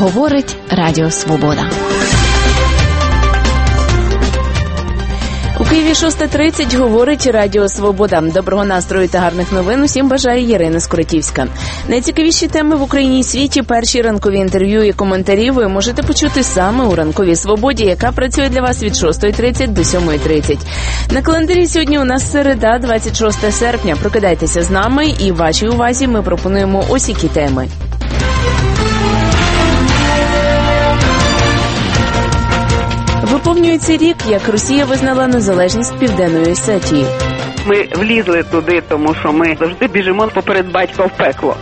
Говорить Радіо Свобода. У Києві 6:30 говорить Радіо Свобода. Доброго настрою та гарних новин усім бажає Ірина Скоротівська. Найцікавіші теми в Україні і світі, перші ранкові інтерв'ю і коментарі ви можете почути саме у Ранковій Свободі, яка працює для вас від 6:30 до 7:30. На календарі сьогодні у нас середа, 26 серпня. Прокидайтеся з нами і вашій увазі ми пропонуємо ось які теми. Виповнюється рік, як Росія визнала незалежність Південної Осетії. Ми влізли туди, тому що ми завжди біжимо поперед батька в пекло.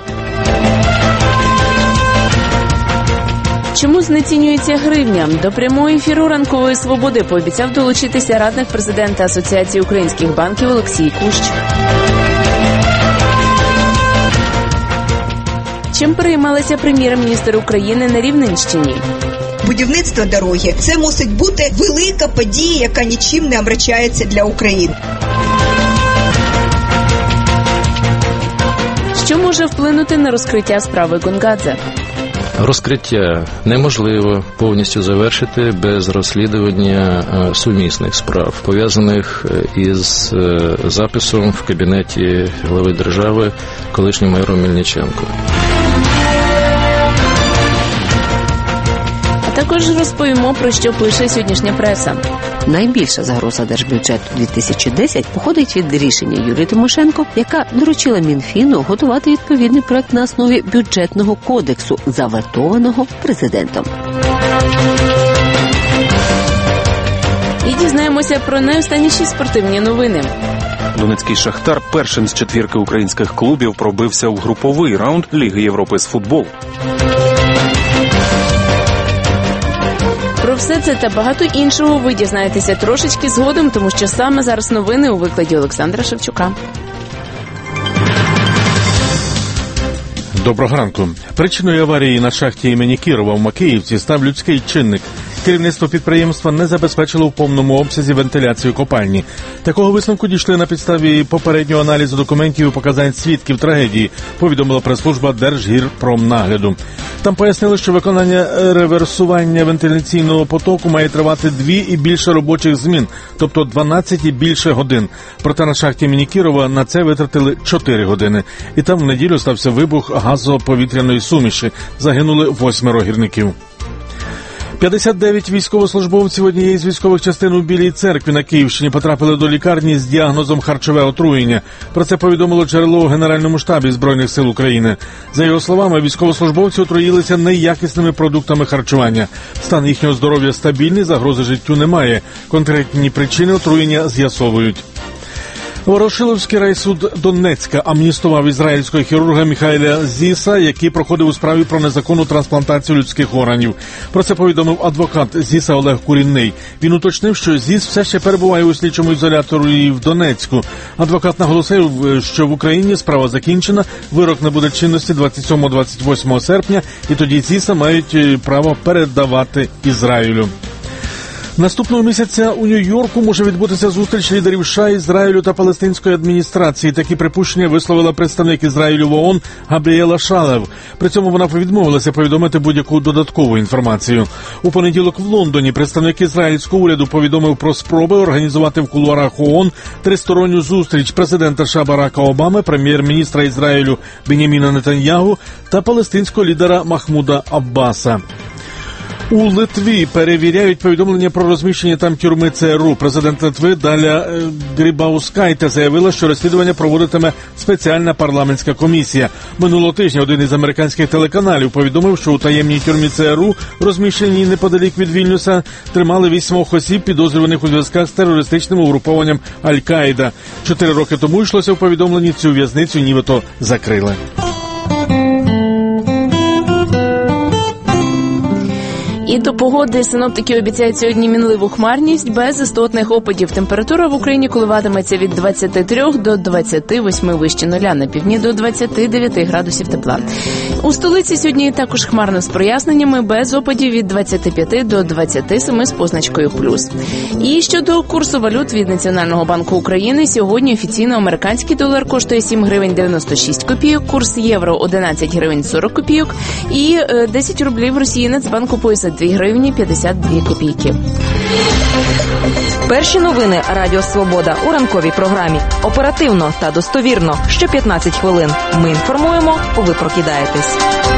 Чому знецінюється гривня? До прямого ефіру Ранкової Свободи пообіцяв долучитися радник президента Асоціації українських банків Олексій Кущ. Чим переймалася прем'єр-міністр України на Рівненщині? Будівництво дороги – це мусить бути велика подія, яка нічим не омрачається для України. Що може вплинути на розкриття справи Гонгадзе? Розкриття неможливо повністю завершити без розслідування сумісних справ, пов'язаних із записом в кабінеті глави держави колишнім майором Мельниченко. Також розповімо, про що пише сьогоднішня преса. Найбільша загроза держбюджету 2010 походить від рішення Юлії Тимошенко, яка доручила Мінфіну готувати відповідний проект на основі бюджетного кодексу, заветованого президентом. І дізнаємося про найостанніші спортивні новини. Донецький «Шахтар» першим з четвірки українських клубів пробився в груповий раунд Ліги Європи з футболу. Про все це та багато іншого ви дізнаєтеся трошечки згодом, тому що саме зараз новини у викладі Олександра Шевчука. Доброго ранку. Причиною аварії на шахті імені Кірова в Макіївці став людський чинник. Керівництво підприємства не забезпечило в повному обсязі вентиляцію копальні. Такого висновку дійшли на підставі попереднього аналізу документів і показань свідків трагедії, повідомила прес-служба Держгірпромнагляду. Там пояснили, що виконання реверсування вентиляційного потоку має тривати 2 і більше робочих змін, тобто 12 і більше годин. Проте на шахті імені Кірова на це витратили 4 години. І там в неділю стався вибух газоповітряної суміші. Загинули 8 гірників. 59 військовослужбовців однієї з військових частин у Білій Церкві на Київщині потрапили до лікарні з діагнозом харчове отруєння. Про це повідомило джерело у Генеральному штабі Збройних сил України. За його словами, військовослужбовці отруїлися неякісними продуктами харчування. Стан їхнього здоров'я стабільний, загрози життю немає. Конкретні причини отруєння з'ясовують. Ворошиловський райсуд Донецька амністував ізраїльського хірурга Міхаеля Зіса, який проходив у справі про незаконну трансплантацію людських органів. Про це повідомив адвокат Зіса Олег Курінний. Він уточнив, що Зіс все ще перебуває у слідчому ізоляторі в Донецьку. Адвокат наголосив, що в Україні справа закінчена, вирок набуде чинності 27-28 серпня, і тоді Зіса мають право передавати Ізраїлю. Наступного місяця у Нью-Йорку може відбутися зустріч лідерів США, Ізраїлю та палестинської адміністрації. Такі припущення висловила представник Ізраїлю в ООН Габріела Шалев. При цьому вона відмовилася повідомити будь-яку додаткову інформацію. У понеділок в Лондоні представник ізраїльського уряду повідомив про спроби організувати в кулуарах ООН тристоронню зустріч президента США Барака Обами, прем'єр-міністра Ізраїлю Беняміна Нетаньягу та палестинського лідера Махмуда Аббаса. У Литві перевіряють повідомлення про розміщення там тюрми ЦРУ. Президент Литви Даля Грибаускайте заявила, що розслідування проводитиме спеціальна парламентська комісія. Минулого тижня один із американських телеканалів повідомив, що у таємній тюрмі ЦРУ, розміщеній неподалік від Вільнюса, тримали 8 осіб, підозрюваних у зв'язках з терористичним угрупованням Аль-Каїда. 4 роки тому йшлося в повідомленні, цю в'язницю нібито закрили. І до погоди синоптики обіцяють сьогодні мінливу хмарність без істотних опадів. Температура в Україні коливатиметься від 23 до 28 вище нуля, на півдні до 29 градусів тепла. У столиці сьогодні також хмарно з проясненнями, без опадів від 25 до 27 з позначкою плюс. І щодо курсу валют від Національного банку України, сьогодні офіційно американський долар коштує 7 гривень 96 копійок, курс євро 11 гривень 40 копійок і 10 рублів Росії Нацбанк купує за 2 гривні 52 копійки. Перші новини Радіо Свобода у ранковій програмі. Оперативно та достовірно. Що 15 хвилин. Ми інформуємо, ви прокидаєтесь.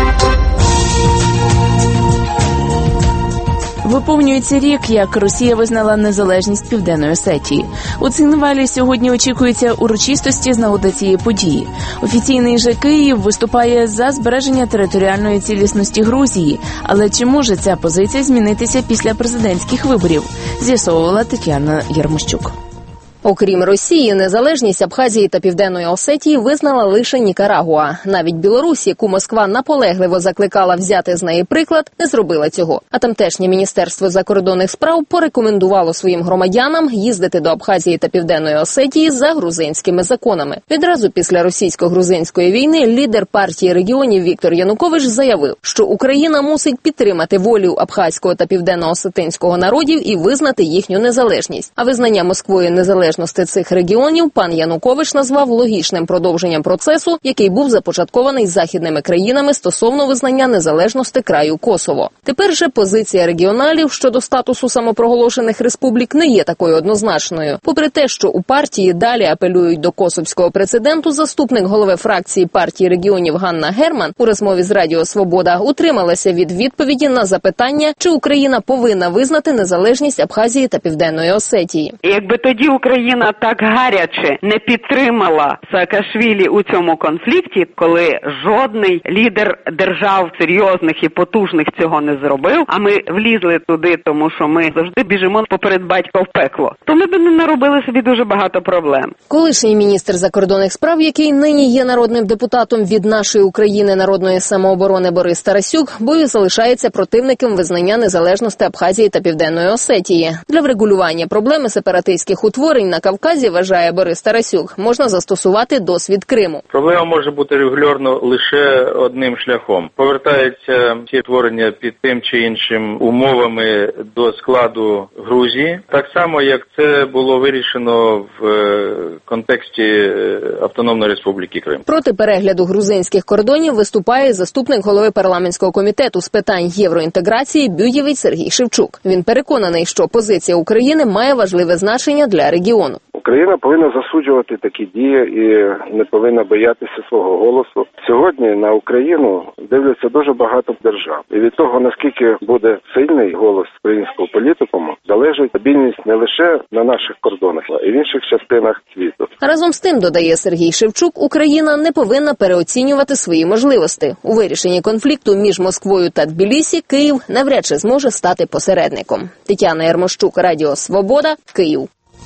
Виповнюється рік, як Росія визнала незалежність Південної Осетії. У Цинвалі сьогодні очікуються урочистості з нагоди цієї події. Офіційний же Київ виступає за збереження територіальної цілісності Грузії. Але чи може ця позиція змінитися після президентських виборів? З'ясовувала Тетяна Ярмощук. Окрім Росії, незалежність Абхазії та Південної Осетії визнала лише Нікарагуа. Навіть Білорусь, яку Москва наполегливо закликала взяти з неї приклад, не зробила цього. А тамтешнє Міністерство закордонних справ порекомендувало своїм громадянам їздити до Абхазії та Південної Осетії за грузинськими законами. Відразу після російсько-грузинської війни лідер партії регіонів Віктор Янукович заявив, що Україна мусить підтримати волю абхазького та південно-осетинського народів і визнати їхню незалежність. А визнання Москвою незалежності цих регіонів пан Янукович назвав логічним продовженням процесу, який був започаткований західними країнами стосовно визнання незалежності краю Косово. Тепер же позиція регіоналів щодо статусу самопроголошених республік не є такою однозначною. Попри те, що у партії далі апелюють до косовського прецеденту, заступник голови фракції партії регіонів Ганна Герман у розмові з Радіо Свобода утрималася від відповіді на запитання, чи Україна повинна визнати незалежність Абхазії та Південної Осетії. Якби тоді Україна так гаряче не підтримала Саакашвілі у цьому конфлікті, коли жодний лідер держав серйозних і потужних цього не зробив, а ми влізли туди, тому що ми завжди біжимо поперед батька в пекло, то ми б не наробили собі дуже багато проблем. Колишній міністр закордонних справ, який нині є народним депутатом від «Нашої України» народної самооборони Борис Тарасюк, бою залишається противником визнання незалежності Абхазії та Південної Осетії. Для врегулювання проблеми сепаратистських утворень на Кавказі, вважає Борис Тарасюк, можна застосувати досвід Криму. Проблема може бути регулярно лише одним шляхом. Повертаються ці творення під тим чи іншим умовами до складу Грузії. Так само, як це було вирішено в контексті Автономної Республіки Крим. Проти перегляду грузинських кордонів виступає заступник голови парламентського комітету з питань євроінтеграції Бюдєвич Сергій Шевчук. Він переконаний, що позиція України має важливе значення для регіону. Україна повинна засуджувати такі дії і не повинна боятися свого голосу. Сьогодні на Україну дивляться дуже багато держав. І від того, наскільки буде сильний голос українського політикуму, залежить стабільність не лише на наших кордонах, а й в інших частинах світу. Разом з тим, додає Сергій Шевчук, Україна не повинна переоцінювати свої можливості. У вирішенні конфлікту між Москвою та Тбілісі Київ навряд чи зможе стати посередником. Тетяна Ярмощук, Радіо Свобода, Київ.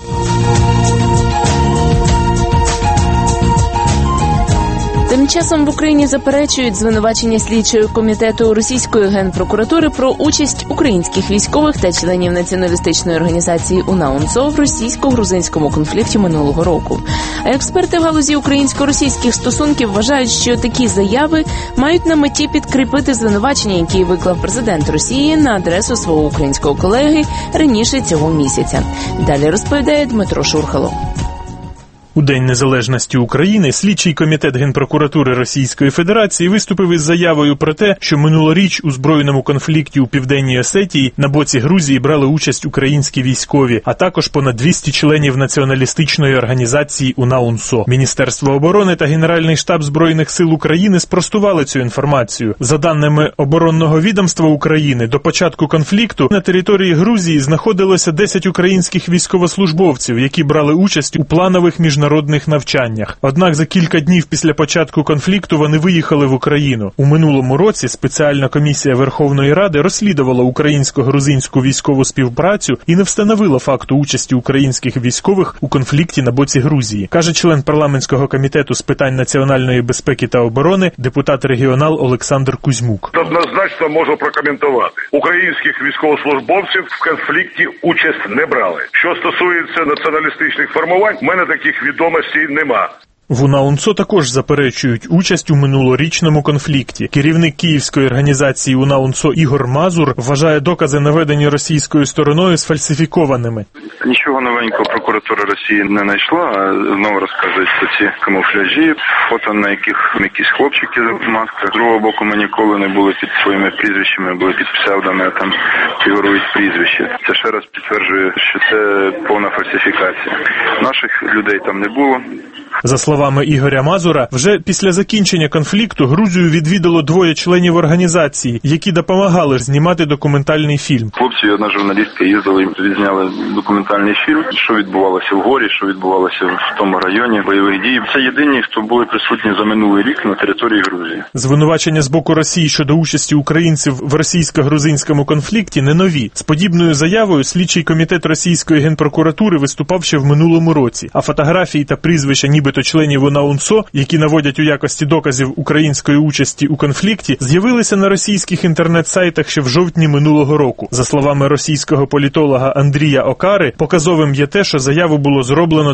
Тим часом в Україні заперечують звинувачення слідчого комітету російської генпрокуратури про участь українських військових та членів націоналістичної організації УНАУНСО в російсько-грузинському конфлікті минулого року. А експерти в галузі українсько-російських стосунків вважають, що такі заяви мають на меті підкріпити звинувачення, які виклав президент Росії на адресу свого українського колеги раніше цього місяця. Далі розповідає Дмитро Шурхало. У День незалежності України слідчий комітет Генпрокуратури Російської Федерації виступив із заявою про те, що минулоріч у збройному конфлікті у Південній Осетії на боці Грузії брали участь українські військові, а також понад 200 членів націоналістичної організації УНАУНСО. Міністерство оборони та Генеральний штаб Збройних сил України спростували цю інформацію. За даними оборонного відомства України, до початку конфлікту на території Грузії знаходилося 10 українських військовослужбовців, які брали участь у планових міжнародних міжнародних навчаннях. Однак за кілька днів після початку конфлікту вони виїхали в Україну. У минулому році спеціальна комісія Верховної Ради розслідувала українсько-грузинську військову співпрацю і не встановила факту участі українських військових у конфлікті на боці Грузії, каже член парламентського комітету з питань національної безпеки та оборони, депутат-регіонал Олександр Кузьмук. Однозначно можу прокоментувати. Українських військовослужбовців в конфлікті участь не брали. Що стосується націоналістичних формувань, в мене таких відомостей нема. В УНАУНСО також заперечують участь у минулорічному конфлікті. Керівник київської організації УНАУНСО Ігор Мазур вважає докази, наведені російською стороною, сфальсифікованими. Нічого новенького прокуратура Росії не знайшла, а знову розказують про ці камуфляжі, фото, на яких якісь хлопчики в масках. З другого боку, ми ніколи не були під своїми прізвищами, були під псевдами, а там фігурують прізвища. Це ще раз підтверджує, що це повна фальсифікація. Наших людей там не було. За словами Ігоря Мазура, вже після закінчення конфлікту Грузію відвідало 2 членів організації, які допомагали знімати документальний фільм. Хлопці і одна журналістка їздили, відзняли документальний фільм, що відбувалося в горі, що відбувалося в тому районі бойових дій. Це єдині, хто були присутні за минулий рік на території Грузії. Звинувачення з боку Росії щодо участі українців в російсько-грузинському конфлікті не нові. З подібною заявою слідчий комітет російської генпрокуратури виступав ще в минулому році, а фотографії та прізвища нібито членів УНАУНСО, які наводять у якості доказів української участі у конфлікті, з'явилися на російських інтернет-сайтах ще в жовтні минулого року. За словами російського політолога Андрія Окари, показовим є те, що заяву було зроблено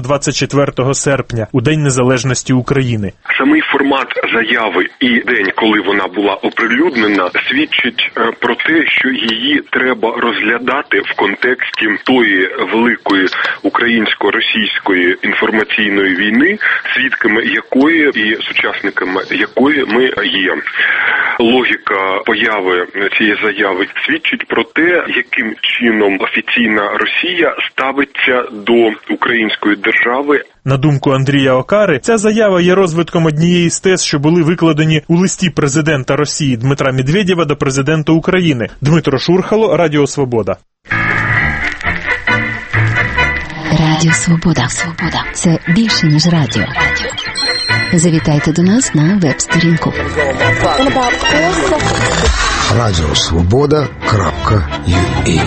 24 серпня, у День Незалежності України. Самий формат заяви і день, коли вона була оприлюднена, свідчить про те, що її треба розглядати в контексті тої великої українсько-російської інформаційної війни, свідками якої і сучасниками якої ми є. Логіка появи цієї заяви свідчить про те, яким чином офіційна Росія ставиться до української держави. На думку Андрія Окари, ця заява є розвитком однієї з тез, що були викладені у листі президента Росії Дмитра Медведєва до президента України. Дмитро Шурхало, Радіо Свобода. Радіо Свобода. Це більше, ніж радіо. Завітайте до нас на веб-сторінку. Радіосвобода.ua.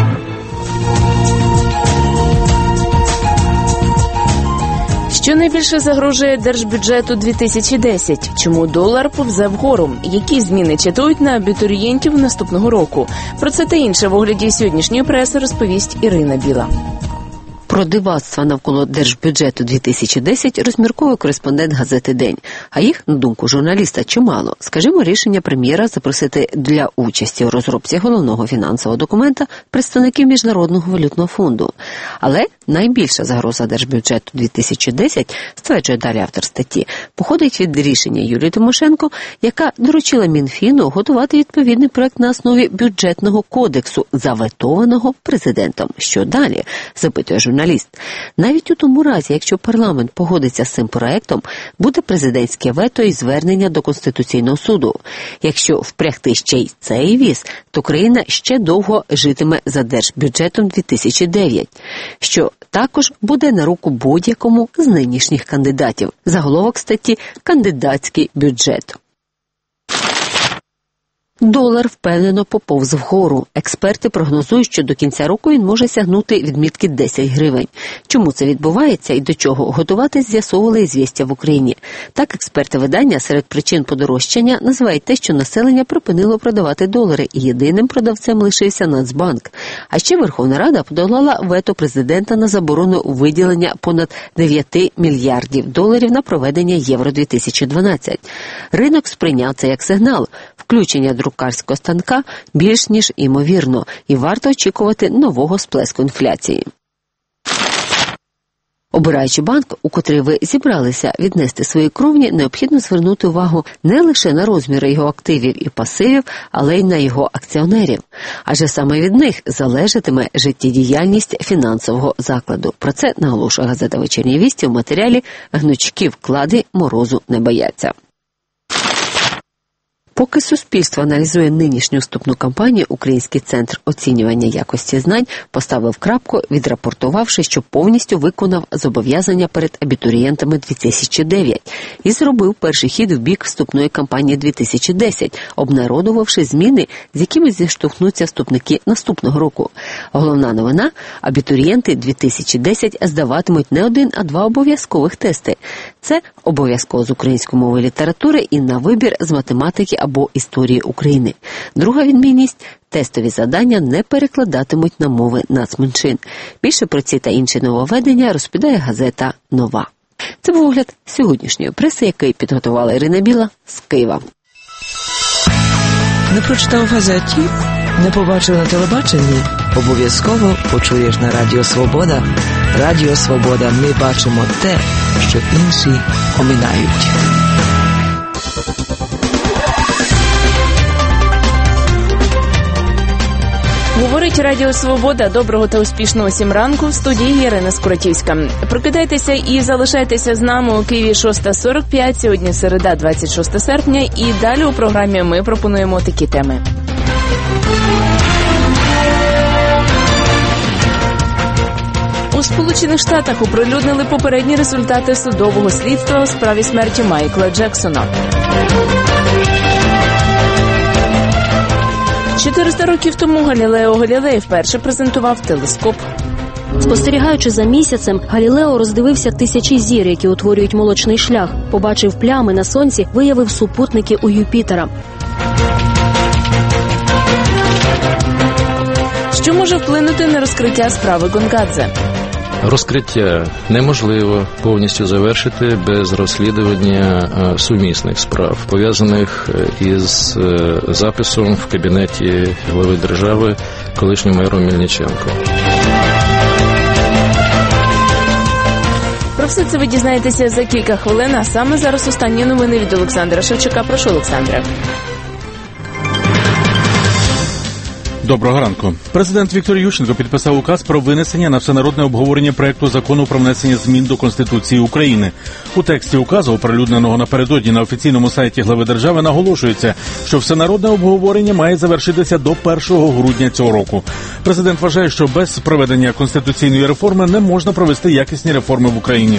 Що найбільше загрожує держбюджету 2010? Чому долар повзе вгору? Які зміни чатують на абітурієнтів наступного року? Про це та інше в огляді сьогоднішньої преси розповість Ірина Біла. Про дивацтва навколо держбюджету 2010 розмірковує кореспондент газети «День». А їх, на думку журналіста, чимало. Скажімо, рішення прем'єра запросити для участі у розробці головного фінансового документа представників Міжнародного валютного фонду. Але найбільша загроза держбюджету 2010, стверджує далі автор статті, походить від рішення Юлії Тимошенко, яка доручила Мінфіну готувати відповідний проект на основі бюджетного кодексу, заветованого президентом. Що далі? Запитує журналіст. Навіть у тому разі, якщо парламент погодиться з цим проектом, буде президентське вето і звернення до Конституційного суду. Якщо впрягти ще й цей віз, то країна ще довго житиме за держбюджетом 2009, що також буде на руку будь-якому з нинішніх кандидатів. Заголовок статті «Кандидатський бюджет». Долар впевнено поповз вгору. Експерти прогнозують, що до кінця року він може сягнути відмітки 10 гривень. Чому це відбувається і до чого готуватись, з'ясовували «Ізвістія» в Україні. Так, експерти видання серед причин подорожчання називають те, що населення припинило продавати долари, і єдиним продавцем лишився Нацбанк. А ще Верховна Рада подолала вето президента на заборону виділення понад 9 мільярдів доларів на проведення Євро-2012. Ринок сприйняв це як сигнал. Включення друкарського станка більш ніж імовірно, і варто очікувати нового сплеску інфляції. Обираючи банк, у котрий ви зібралися віднести свої кровні, необхідно звернути увагу не лише на розміри його активів і пасивів, але й на його акціонерів. Адже саме від них залежатиме життєдіяльність фінансового закладу. Про це наголошує газета «Вечірні вісті» в матеріалі «Гнучкі вклади морозу не бояться». Поки суспільство аналізує нинішню вступну кампанію, Український центр оцінювання якості знань поставив крапку, відрапортувавши, що повністю виконав зобов'язання перед абітурієнтами 2009 і зробив перший хід в бік вступної кампанії 2010, обнародувавши зміни, з якими зіштовхнуться вступники наступного року. Головна новина – абітурієнти 2010 здаватимуть не один, а два обов'язкових тести. Це обов'язково з української мови і літератури і на вибір з математики або історії України. Друга відмінність – тестові завдання не перекладатимуть на мови нацменшин. Більше про ці та інші нововведення розповідає газета «Нова». Це був огляд сьогоднішньої преси, який підготувала Ірина Біла з Києва. Не прочитав в газеті? Не побачив на телебаченні? Обов'язково почуєш на Радіо Свобода. Радіо Свобода. Ми бачимо те, що інші оминають. Говорить Радіо Свобода. Доброго та успішного всім ранку. В студії Ірина Скуратівська. Прокидайтеся і залишайтеся з нами у Києві 6:45. Сьогодні середа, 26 серпня. І далі у програмі ми пропонуємо такі теми. У Сполучених Штатах оприлюднили попередні результати судового слідства у справі смерті Майкла Джексона. 400 років тому Галілео Галілей вперше презентував телескоп. Спостерігаючи за місяцем, Галілео роздивився тисячі зір, які утворюють молочний шлях, побачив плями на сонці, виявив супутники у Юпітера. Що може вплинути на розкриття справи Гонгадзе? Розкриття неможливо повністю завершити без розслідування сумісних справ, пов'язаних із записом в кабінеті глави держави колишнього мера Мельниченко. Про все це ви дізнаєтеся за кілька хвилин, а саме зараз останні новини від Олександра Шевчука. Прошу, Олександре. Доброго ранку. Президент Віктор Ющенко підписав указ про винесення на всенародне обговорення проекту закону про внесення змін до Конституції України. У тексті указу, оприлюдненого напередодні на офіційному сайті глави держави, наголошується, що всенародне обговорення має завершитися до 1 грудня цього року. Президент вважає, що без проведення конституційної реформи не можна провести якісні реформи в Україні.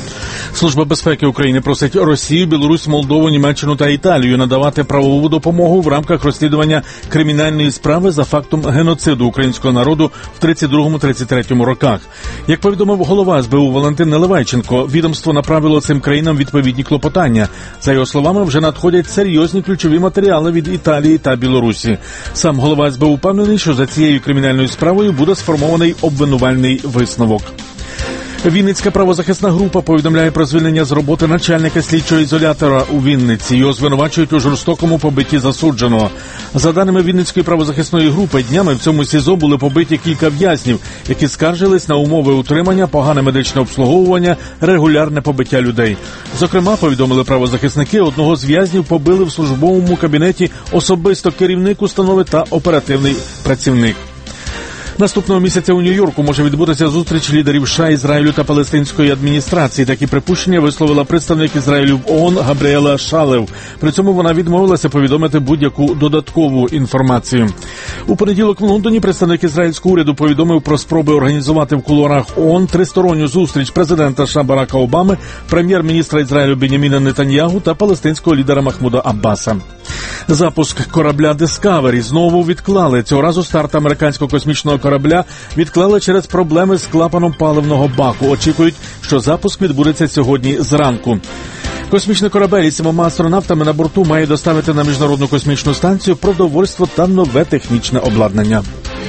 Служба безпеки України просить Росію, Білорусь, Молдову, Німеччину та Італію надавати правову допомогу в рамках розслідування кримінальної справи за фактом геноциду українського народу в 1932-1933 роках. Як повідомив голова СБУ Валентин Наливайченко, відомство направило цим країнам відповідні клопотання. За його словами, вже надходять серйозні ключові матеріали від Італії та Білорусі. Сам голова СБУ впевнений, що за цією кримінальною справою буде сформований обвинувальний висновок. Вінницька правозахисна група повідомляє про звільнення з роботи начальника слідчого ізолятора у Вінниці. Його звинувачують у жорстокому побитті засудженого. За даними Вінницької правозахисної групи, днями в цьому СІЗО були побиті кілька в'язнів, які скаржились на умови утримання, погане медичне обслуговування, регулярне побиття людей. Зокрема, повідомили правозахисники, одного з в'язнів побили в службовому кабінеті особисто керівник установи та оперативний працівник. Наступного місяця у Нью-Йорку може відбутися зустріч лідерів США, Ізраїлю та палестинської адміністрації. Такі припущення висловила представник Ізраїлю в ООН Габріела Шалев. При цьому вона відмовилася повідомити будь-яку додаткову інформацію. У понеділок в Лондоні представник ізраїльського уряду повідомив про спроби організувати в кулуарах ООН тристоронню зустріч президента США Барака Обами, прем'єр-міністра Ізраїлю Беняміна Нетаньягу та палестинського лідера Махмуда Аббаса. Запуск корабля Discovery знову відклали. Цього разу старт американського космічного корабля відклали через проблеми з клапаном паливного баку. Очікують, що запуск відбудеться сьогодні зранку. Космічний корабель із 7 астронавтами на борту має доставити на Міжнародну космічну станцію продовольство та нове технічне обладнання.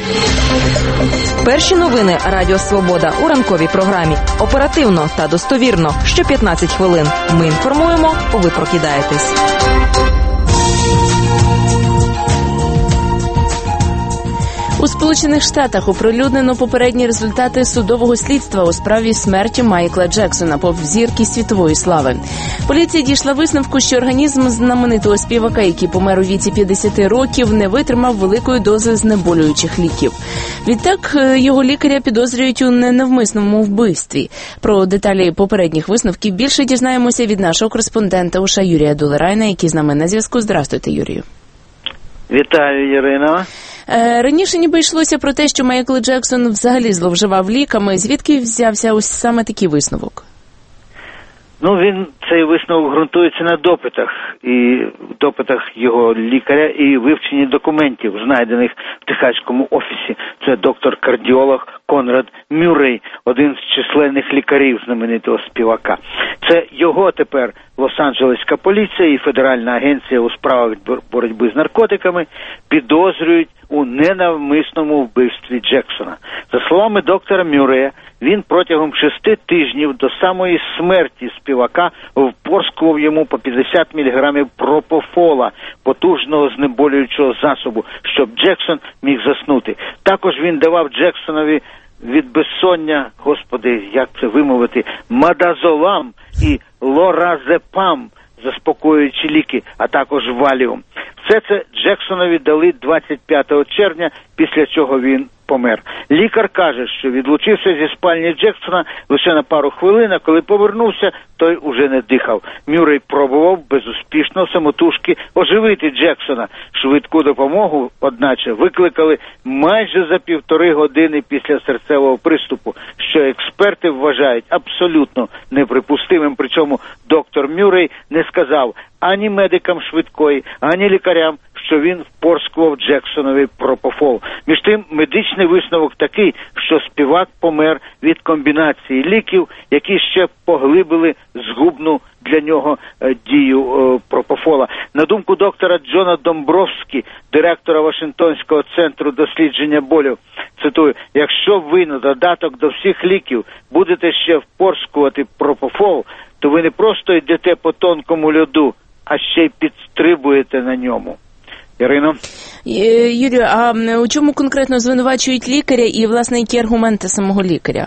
Перші новини Радіо Свобода у ранковій програмі. Оперативно та достовірно. Що 15 хвилин. Ми інформуємо, ви прокидаєтесь. У Сполучених Штатах оприлюднено попередні результати судового слідства у справі смерті Майкла Джексона, поп-зірки світової слави. Поліція дійшла висновку, що організм знаменитого співака, який помер у віці 50 років, не витримав великої дози знеболюючих ліків. Відтак, його лікаря підозрюють у ненавмисному вбивстві. Про деталі попередніх висновків більше дізнаємося від нашого кореспондента у США Юрія Долерайна, який з нами на зв'язку. Здравствуйте, Юрію. Вітаю, Ірина. Раніше ніби йшлося про те, що Майкл Джексон взагалі зловживав ліками. Звідки взявся ось саме такий висновок? Цей висновок ґрунтується на допитах, і допитах його лікаря і вивченні документів, знайдених в техаському офісі. Це доктор-кардіолог Конрад Мюррей, один з численних лікарів знаменитого співака. Це його тепер Лос-Анджелеська поліція і Федеральна агенція у справах боротьби з наркотиками підозрюють у ненавмисному вбивстві Джексона. За словами доктора Мюррея, він протягом 6 тижнів до самої смерті співака впорскував йому по 50 мг пропофола, потужного знеболюючого засобу, щоб Джексон міг заснути. Також він давав Джексонові від безсоння, як це вимовити, мадазолам і лоразепам, заспокоюючі ліки, а також валіум. Все це Джексонові дали 25 червня, після чого він помер. Лікар каже, що відлучився зі спальні Джексона лише на пару хвилин, а коли повернувся, той уже не дихав. Мюррей пробував безуспішно самотужки оживити Джексона. Швидку допомогу, одначе, викликали майже за 1,5 години після серцевого приступу, що експерти вважають абсолютно неприпустимим. Причому доктор Мюррей не сказав ані медикам швидкої, ані лікарям, що він впорскував Джексонові пропофол. Між тим, медичний висновок такий, що співак помер від комбінації ліків, які ще поглибили згубну для нього дію пропофола. На думку доктора Джона Домбровські, директора Вашингтонського центру дослідження болю, цитую, якщо ви на додаток до всіх ліків будете ще впорскувати пропофол, то ви не просто йдете по тонкому льоду, а ще й підстрибуєте на ньому. Ірино? Юрію, а у чому конкретно звинувачують лікаря і, власне, які аргументи самого лікаря?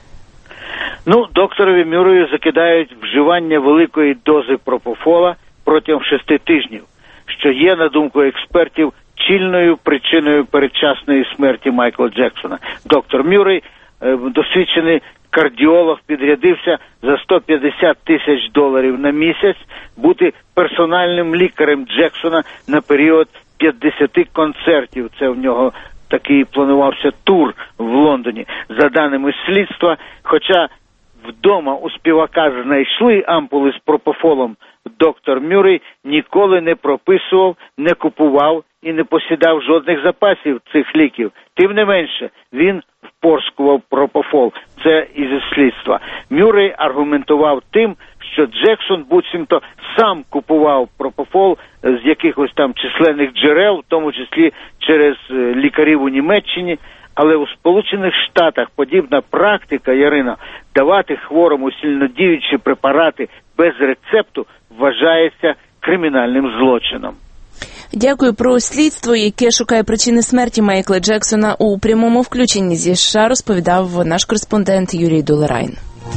Докторові Мюррею закидають вживання великої дози пропофола протягом 6 тижнів, що є, на думку експертів, чільною причиною передчасної смерті Майкла Джексона. Доктор Мюррей, досвідчений кардіолог, підрядився за $150 тисяч на місяць бути персональним лікарем Джексона на період 50 концертів. Це в нього такий планувався тур в Лондоні. За даними слідства, хоча вдома у співака знайшли ампули з пропофолом, доктор Мюррей ніколи не прописував, не купував і не посідав жодних запасів цих ліків. Тим не менше, він впорскував пропофол. Це із слідства. Мюррей аргументував тим, що Джексон буцімто сам купував пропофол з якихось там численних джерел, в тому числі через лікарів у Німеччині. Але у Сполучених Штатах подібна практика, Ярина, давати хворому сильнодіючі препарати без рецепту вважається кримінальним злочином. Дякую. Про слідство, яке шукає причини смерті Майкла Джексона, у прямому включенні зі США розповідав наш кореспондент Юрій Долерайн.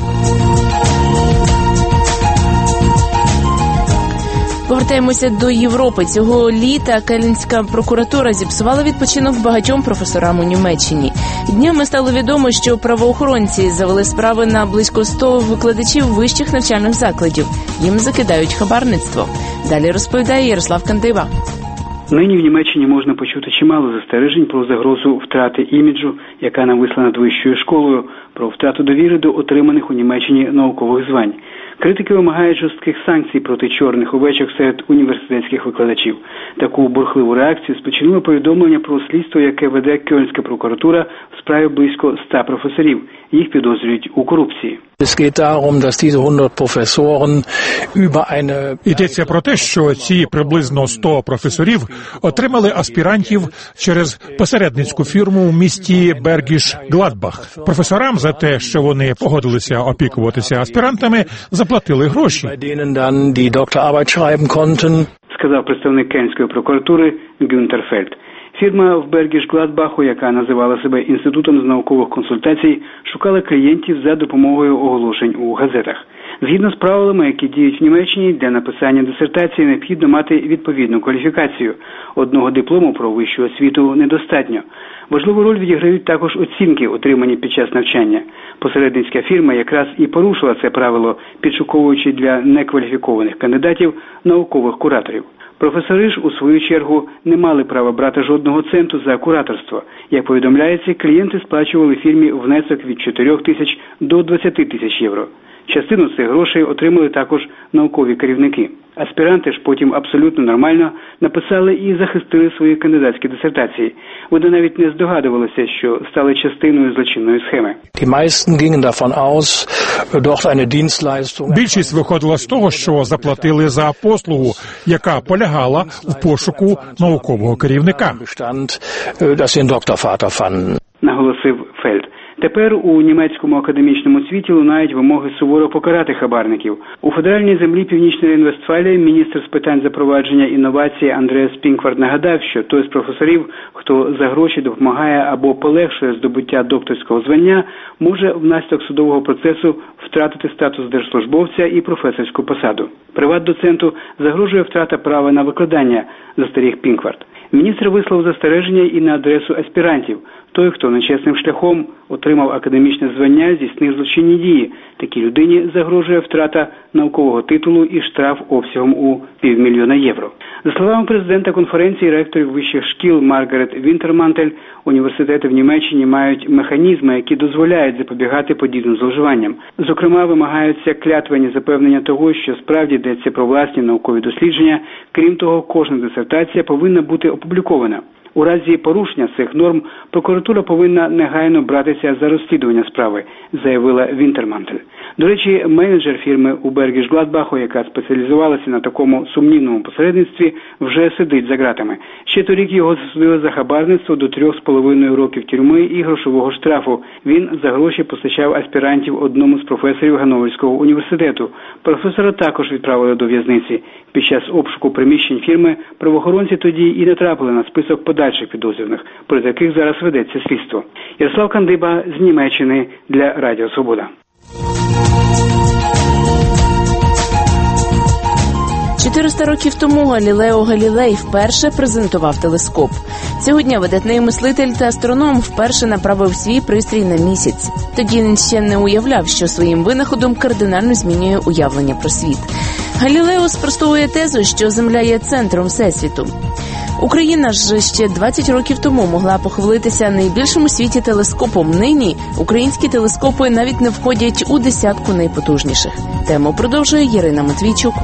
Повертаємося до Європи. Цього літа Кельнська прокуратура зіпсувала відпочинок багатьом професорам у Німеччині. Днями стало відомо, що правоохоронці завели справи на близько 100 викладачів вищих навчальних закладів. Їм закидають хабарництво. Далі розповідає Ярослав Кандива. Нині в Німеччині можна почути чимало застережень про загрозу втрати іміджу, яка нависла над вищою школою, про втрату довіри до отриманих у Німеччині наукових звань. Критики вимагають жорстких санкцій проти чорних овечок серед університетських викладачів. Таку бурхливу реакцію спричинило повідомлення про слідство, яке веде Кельнська прокуратура в справі близько 100 професорів. Їх підозрюють у корупції. Йдеться про те, що ці приблизно 100 професорів отримали аспірантів через посередницьку фірму в місті Бергіш-Гладбах. Професорам за те, що вони погодилися опікуватися аспірантами, заплатили гроші. Сказав представник Кельнської прокуратури Гюнтер Фельд. Фірма в Бергіш-Гладбаху, яка називала себе Інститутом з наукових консультацій, шукала клієнтів за допомогою оголошень у газетах. Згідно з правилами, які діють в Німеччині, для написання дисертації необхідно мати відповідну кваліфікацію. Одного диплому про вищу освіту недостатньо. Важливу роль відіграють також оцінки, отримані під час навчання. Посередницька фірма якраз і порушила це правило, підшуковуючи для некваліфікованих кандидатів наукових кураторів. Професори ж, у свою чергу, не мали права брати жодного центу за кураторство. Як повідомляється, клієнти сплачували фірмі внесок від 4 тисяч до 20 тисяч євро. Частину цих грошей отримали також наукові керівники. Аспіранти ж потім абсолютно нормально написали і захистили свої кандидатські дисертації. Вони навіть не здогадувалися, що стали частиною злочинної схеми. Більшість виходила з того, що заплатили за послугу, яка полягала в пошуку наукового керівника. Наголосив Фельд. Тепер у німецькому академічному світі лунають вимоги суворо покарати хабарників. У федеральній землі Північної Рейн-Вестфалії міністр з питань запровадження інновацій Андреас Пінкварт нагадав, що той з професорів, хто за гроші допомагає або полегшує здобуття докторського звання, може внаслідок судового процесу втратити статус держслужбовця і професорську посаду. Приват-доценту загрожує втрата права на викладання, застеріг Пінкварт. Міністр висловив застереження і на адресу аспірантів. Той, хто нечесним шляхом отримав академічне звання, здійснив злочинні дії. Такій людині загрожує втрата наукового титулу і штраф обсягом у 500 000 євро. За словами президента конференції ректорів вищих шкіл Маргарет Вінтермантель, університети в Німеччині мають механізми, які дозволяють запобігати подібним зловживанням. Зокрема, вимагаються клятвені запевнення того, що справді йдеться про власні наукові дослідження. Крім того, кожна дисертація повинна бути опублікована. У разі порушення цих норм прокуратура повинна негайно братися за розслідування справи, заявила Вінтермантель. До речі, менеджер фірми у Бергіш-Гладбаху, яка спеціалізувалася на такому сумнівному посередництві, вже сидить за ґратами. Ще торік його засудили за хабарництво до 3,5 років тюрми і грошового штрафу. Він за гроші постачав аспірантів одному з професорів Ганноверського університету. Професора також відправили до в'язниці. Під час обшуку приміщень фірми правоохоронці тоді і натрапили на список подальших підозрюваних, проти яких зараз ведеться слідство. Ярослав Кандиба з Німеччини для Радіо Свобода. 400 років тому Галілео Галілей вперше презентував телескоп. Цього дня видатний мислитель та астроном вперше направив свій пристрій на місяць. Тоді він ще не уявляв, що своїм винаходом кардинально змінює уявлення про світ. Галілео спростовує тезу, що Земля є центром Всесвіту. Україна ж ще 20 років тому могла похвалитися найбільшим у світі телескопом. Нині українські телескопи навіть не входять у десятку найпотужніших. Тему продовжує Ірина Матвійчук.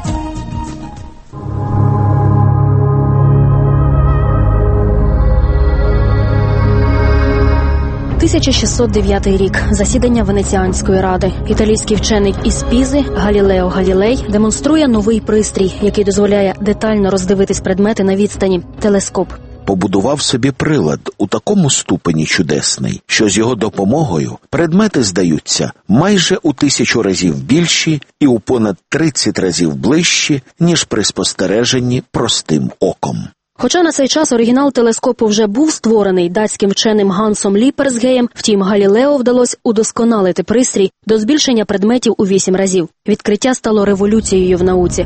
1609 рік. Засідання Венеціанської ради. Італійський вчений із Пізи Галілео Галілей демонструє новий пристрій, який дозволяє детально роздивитись предмети на відстані – телескоп. Побудував собі прилад у такому ступені чудесний, що з його допомогою предмети здаються майже у 1000 разів більші і у понад 30 разів ближчі, ніж при спостереженні простим оком. Хоча на цей час оригінал телескопу вже був створений датським вченим Гансом Ліперсгеєм, втім Галілео вдалося удосконалити пристрій до збільшення предметів у 8 разів. Відкриття стало революцією в науці.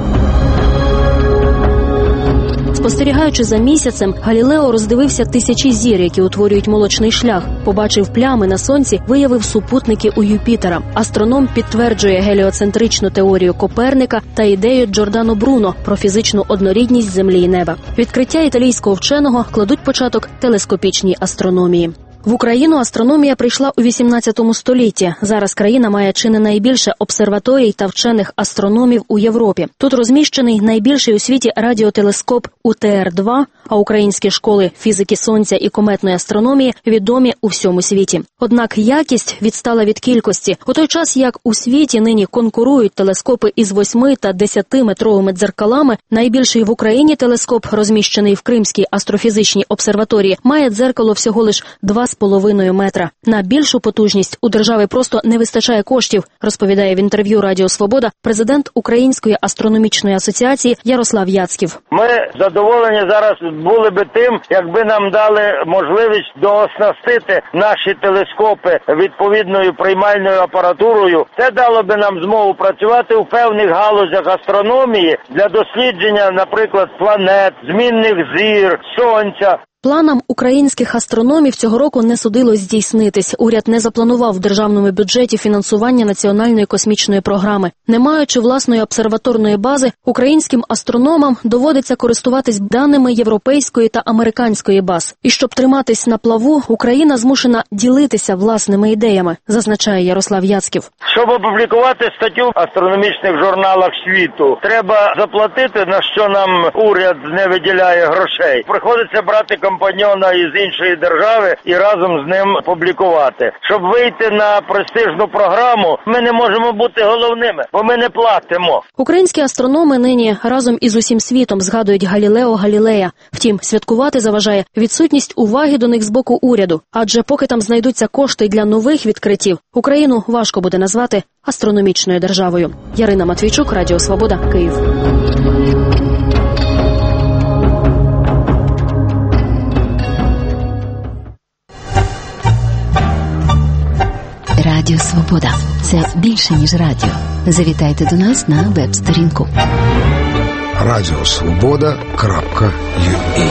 Спостерігаючи за місяцем, Галілео роздивився тисячі зір, які утворюють молочний шлях, побачив плями на сонці, виявив супутники у Юпітера. Астроном підтверджує геліоцентричну теорію Коперника та ідею Джордано Бруно про фізичну однорідність Землі і неба. Відкриття італійського вченого кладуть початок телескопічній астрономії. В Україну астрономія прийшла у 18 столітті. Зараз країна має чи не найбільше обсерваторій та вчених астрономів у Європі. Тут розміщений найбільший у світі радіотелескоп УТР-2, а українські школи фізики Сонця і кометної астрономії відомі у всьому світі. Однак якість відстала від кількості. У той час, як у світі нині конкурують телескопи із 8 та 10-метровими дзеркалами, найбільший в Україні телескоп, розміщений в Кримській астрофізичній обсерваторії, має дзеркало всього лиш 2 2,5 метра. На більшу потужність у держави просто не вистачає коштів, розповідає в інтерв'ю Радіо Свобода президент Української астрономічної асоціації Ярослав Яцьків. Ми задоволені зараз були би тим, якби нам дали можливість дооснастити наші телескопи відповідною приймальною апаратурою. Це дало би нам змогу працювати у певних галузях астрономії для дослідження, наприклад, планет, змінних зір, сонця. Планам українських астрономів цього року не судилось здійснитись. Уряд не запланував в державному бюджеті фінансування національної космічної програми. Не маючи власної обсерваторної бази, українським астрономам доводиться користуватись даними європейської та американської баз. І щоб триматись на плаву, Україна змушена ділитися власними ідеями, зазначає Ярослав Яцьків. Щоб опублікувати статтю в астрономічних журналах світу, треба заплатити, на що нам уряд не виділяє грошей. Приходиться брати компаньйона із іншої держави і разом з ним публікувати. Щоб вийти на престижну програму, ми не можемо бути головними, бо ми не платимо. Українські астрономи нині разом із усім світом згадують Галілео Галілея. Втім, святкувати заважає відсутність уваги до них з боку уряду. Адже поки там знайдуться кошти для нових відкриттів, Україну важко буде назвати астрономічною державою. Ярина Матвійчук, Радіо Свобода, Київ. Радіо Свобода – це більше, ніж радіо. Завітайте до нас на веб-сторінку. Радіосвобода.ua.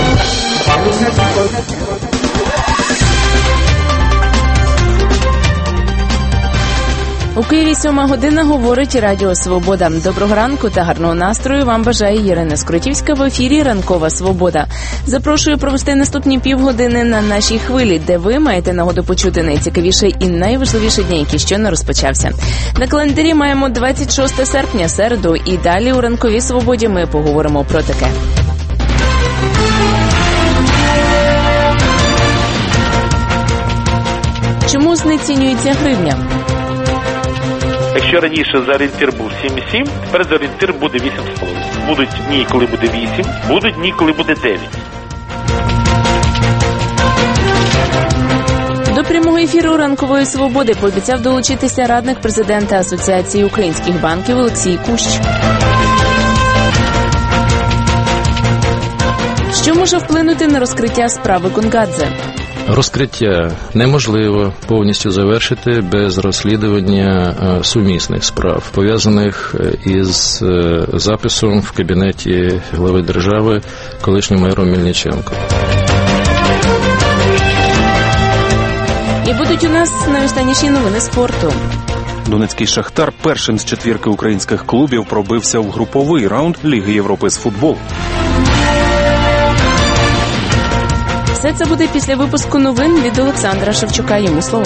У Києві 7 година, говорить Радіо Свобода. Доброго ранку та гарного настрою вам бажає Ірина Скоротівська в ефірі «Ранкова Свобода». Запрошую провести наступні півгодини на нашій хвилі, де ви маєте нагоду почути найцікавіше і найважливіше дні, які щойно розпочався. На календарі маємо 26 серпня, середу, і далі у «Ранковій Свободі» ми поговоримо про таке. Чому знецінюється гривня? Якщо раніше за орієнтир був 7,7, тепер за орієнтир буде 8,5. Будуть дні, коли буде 8, будуть дні, коли буде 9. До прямого ефіру «Ранкової Свободи» пообіцяв долучитися радник президента Асоціації українських банків Олексій Кущ. Що може вплинути на розкриття справи Конгадзе? Розкриття неможливо повністю завершити без розслідування сумісних справ, пов'язаних із записом в кабінеті глави держави колишнього майора Мельниченко. І будуть у нас найостанніші новини спорту. Донецький «Шахтар» першим з четвірки українських клубів пробився в груповий раунд Ліги Європи з футболу. Все це буде після випуску новин від Олександра Шевчука. Йому слово.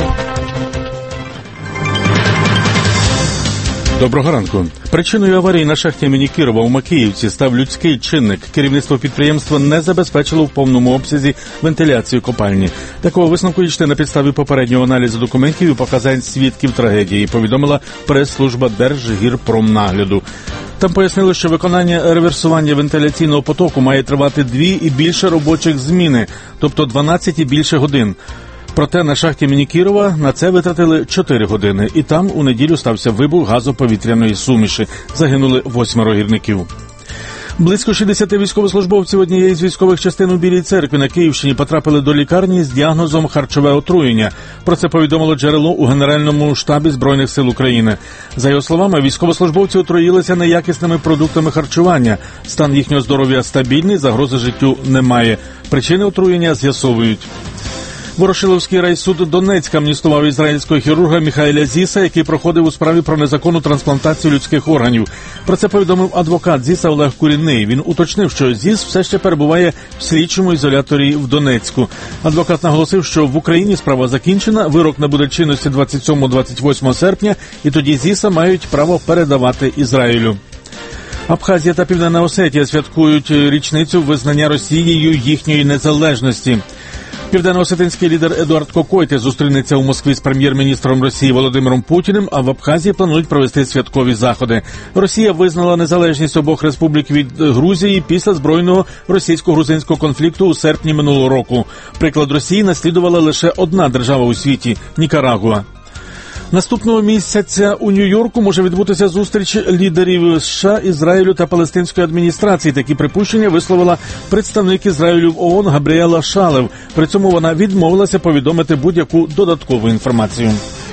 Доброго ранку. Причиною аварії на шахті імені Кірова у Макіївці став людський чинник. Керівництво підприємства не забезпечило в повному обсязі вентиляцію копальні. Такого висновку дійшли на підставі попереднього аналізу документів і показань свідків трагедії, повідомила прес-служба Держгірпромнагляду. Там пояснили, що виконання реверсування вентиляційного потоку має тривати 2 і більше робочих зміни, тобто 12 і більше годин. Проте на шахті імені Кірова на це витратили 4 години. І там у неділю стався вибух газоповітряної суміші. Загинули 8 гірників. Близько 60 військовослужбовців однієї з військових частин у Білій Церкві на Київщині потрапили до лікарні з діагнозом харчове отруєння. Про це повідомило джерело у Генеральному штабі Збройних сил України. За його словами, військовослужбовці отруїлися неякісними продуктами харчування. Стан їхнього здоров'я стабільний, загрози життю немає. Причини отруєння з'ясовують. Ворошиловський райсуд Донецька амністував ізраїльського хірурга Міхаеля Зіса, який проходив у справі про незаконну трансплантацію людських органів. Про це повідомив адвокат Зіса Олег Курінний. Він уточнив, що Зіс все ще перебуває в слідчому ізоляторі в Донецьку. Адвокат наголосив, що в Україні справа закінчена, вирок набуде чинності 27-28 серпня, і тоді Зіса мають право передавати Ізраїлю. Абхазія та Південна Осетія святкують річницю визнання Росією їхньої незалежності. Південно-осетинський лідер Едуард Кокойте зустрінеться у Москві з прем'єр-міністром Росії Володимиром Путіним, а в Абхазії планують провести святкові заходи. Росія визнала незалежність обох республік від Грузії після збройного російсько-грузинського конфлікту у серпні минулого року. Приклад Росії наслідувала лише одна держава у світі – Нікарагуа. Наступного місяця у Нью-Йорку може відбутися зустріч лідерів США, Ізраїлю та палестинської адміністрації. Такі припущення висловила представник Ізраїлю в ООН Габріела Шалев. При цьому вона відмовилася повідомити будь-яку додаткову інформацію.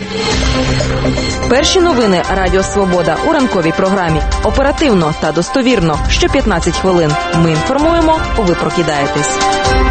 Перші новини Радіо Свобода у ранковій програмі. Оперативно та достовірно. Що 15 хвилин. Ми інформуємо, ви прокидаєтесь.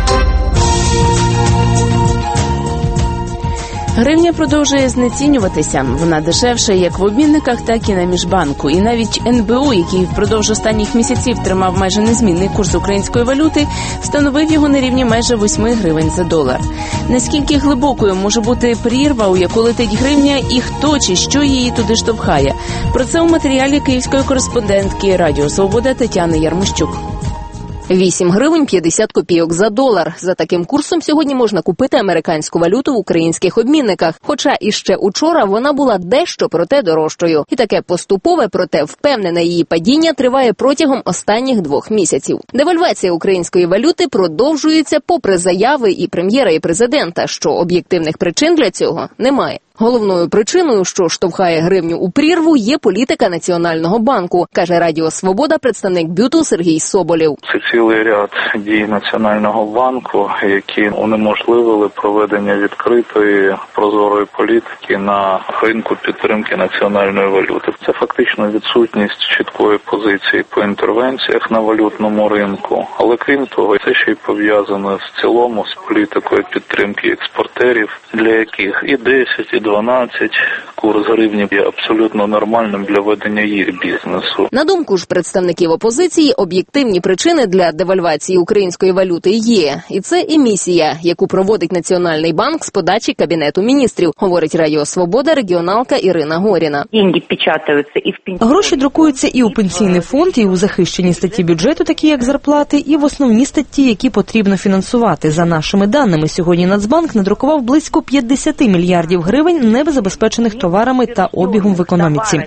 Гривня продовжує знецінюватися. Вона дешевша як в обмінниках, так і на міжбанку. І навіть НБУ, який впродовж останніх місяців тримав майже незмінний курс української валюти, встановив його на рівні майже 8 гривень за долар. Наскільки глибокою може бути прірва, у яку летить гривня, і хто чи що її туди штовхає? Про це у матеріалі київської кореспондентки Радіо Свобода Тетяни Ярмощук. 8 гривень 50 копійок за долар. За таким курсом сьогодні можна купити американську валюту в українських обмінниках. Хоча іще учора вона була дещо, проте дорожчою. І таке поступове, проте впевнене її падіння триває протягом останніх 2 місяців. Девальвація української валюти продовжується попри заяви і прем'єра, і президента, що об'єктивних причин для цього немає. Головною причиною, що штовхає гривню у прірву, є політика Національного банку, каже Радіо Свобода представник БЮТу Сергій Соболєв. Це цілий ряд дій Національного банку, які унеможливили проведення відкритої, прозорої політики на ринку підтримки національної валюти. Це фактично відсутність чіткої позиції по інтервенціях на валютному ринку. Але крім того, це ще й пов'язано в цілому з політикою підтримки експортерів, для яких і 10, і 12 курс гривні є абсолютно нормальним для ведення їх бізнесу. На думку ж представників опозиції, об'єктивні причини для девальвації української валюти є. І це емісія, яку проводить Національний банк з подачі Кабінету міністрів, говорить Радіо Свобода регіоналка Ірина Горіна. Гроші друкуються і у пенсійний фонд, і у захищені статті бюджету, такі як зарплати, і в основні статті, які потрібно фінансувати. За нашими даними, сьогодні Нацбанк надрукував близько 50 мільярдів гривень небезпечених товарами та обігом в економіці.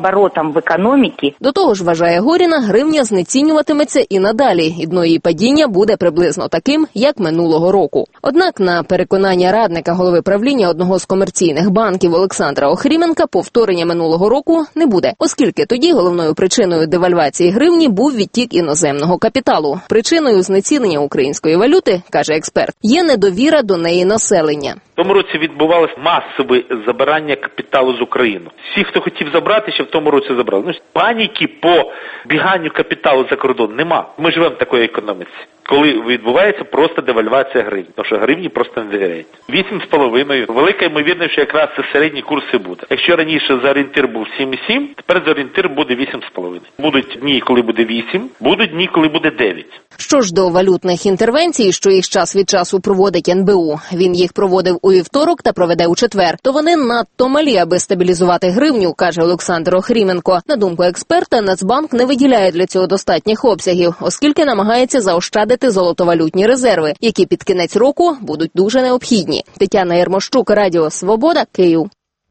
До того ж, вважає Горіна, гривня знецінюватиметься і надалі, і дно її падіння буде приблизно таким, як минулого року. Однак, на переконання радника голови правління одного з комерційних банків Олександра Охріменка, повторення минулого року не буде, оскільки тоді головною причиною девальвації гривні був відтік іноземного капіталу. Причиною знецінення української валюти, каже експерт, є недовіра до неї населення. В тому році відбувалось масове забирання капіталу з України. Всі, хто хотів забрати, ще в тому році забрали. Паніки по біганню капіталу за кордон нема. Ми живемо в такій економіці, коли відбувається просто девальвація гривні. Тому що гривні просто не довіряють. 8,5. Велика ймовірність, що якраз це середні курси буде. Якщо раніше за орієнтир був 7,7, тепер за орієнтир буде 8,5. Будуть дні, коли буде 8, будуть дні, коли буде 9. Що ж до валютних інтервенцій, що їх час від часу проводить НБУ, він їх проводив у вівторок та проведе у четвер, то вони надто малі, аби стабілізувати гривню, каже Олександр Охріменко. На думку експерта, Нацбанк не виділяє для цього достатніх обсягів, оскільки намагається заощадити золотовалютні резерви, які під кінець року будуть дуже необхідні. Тетяна Ярмощук, Радіо Свобода, Київ.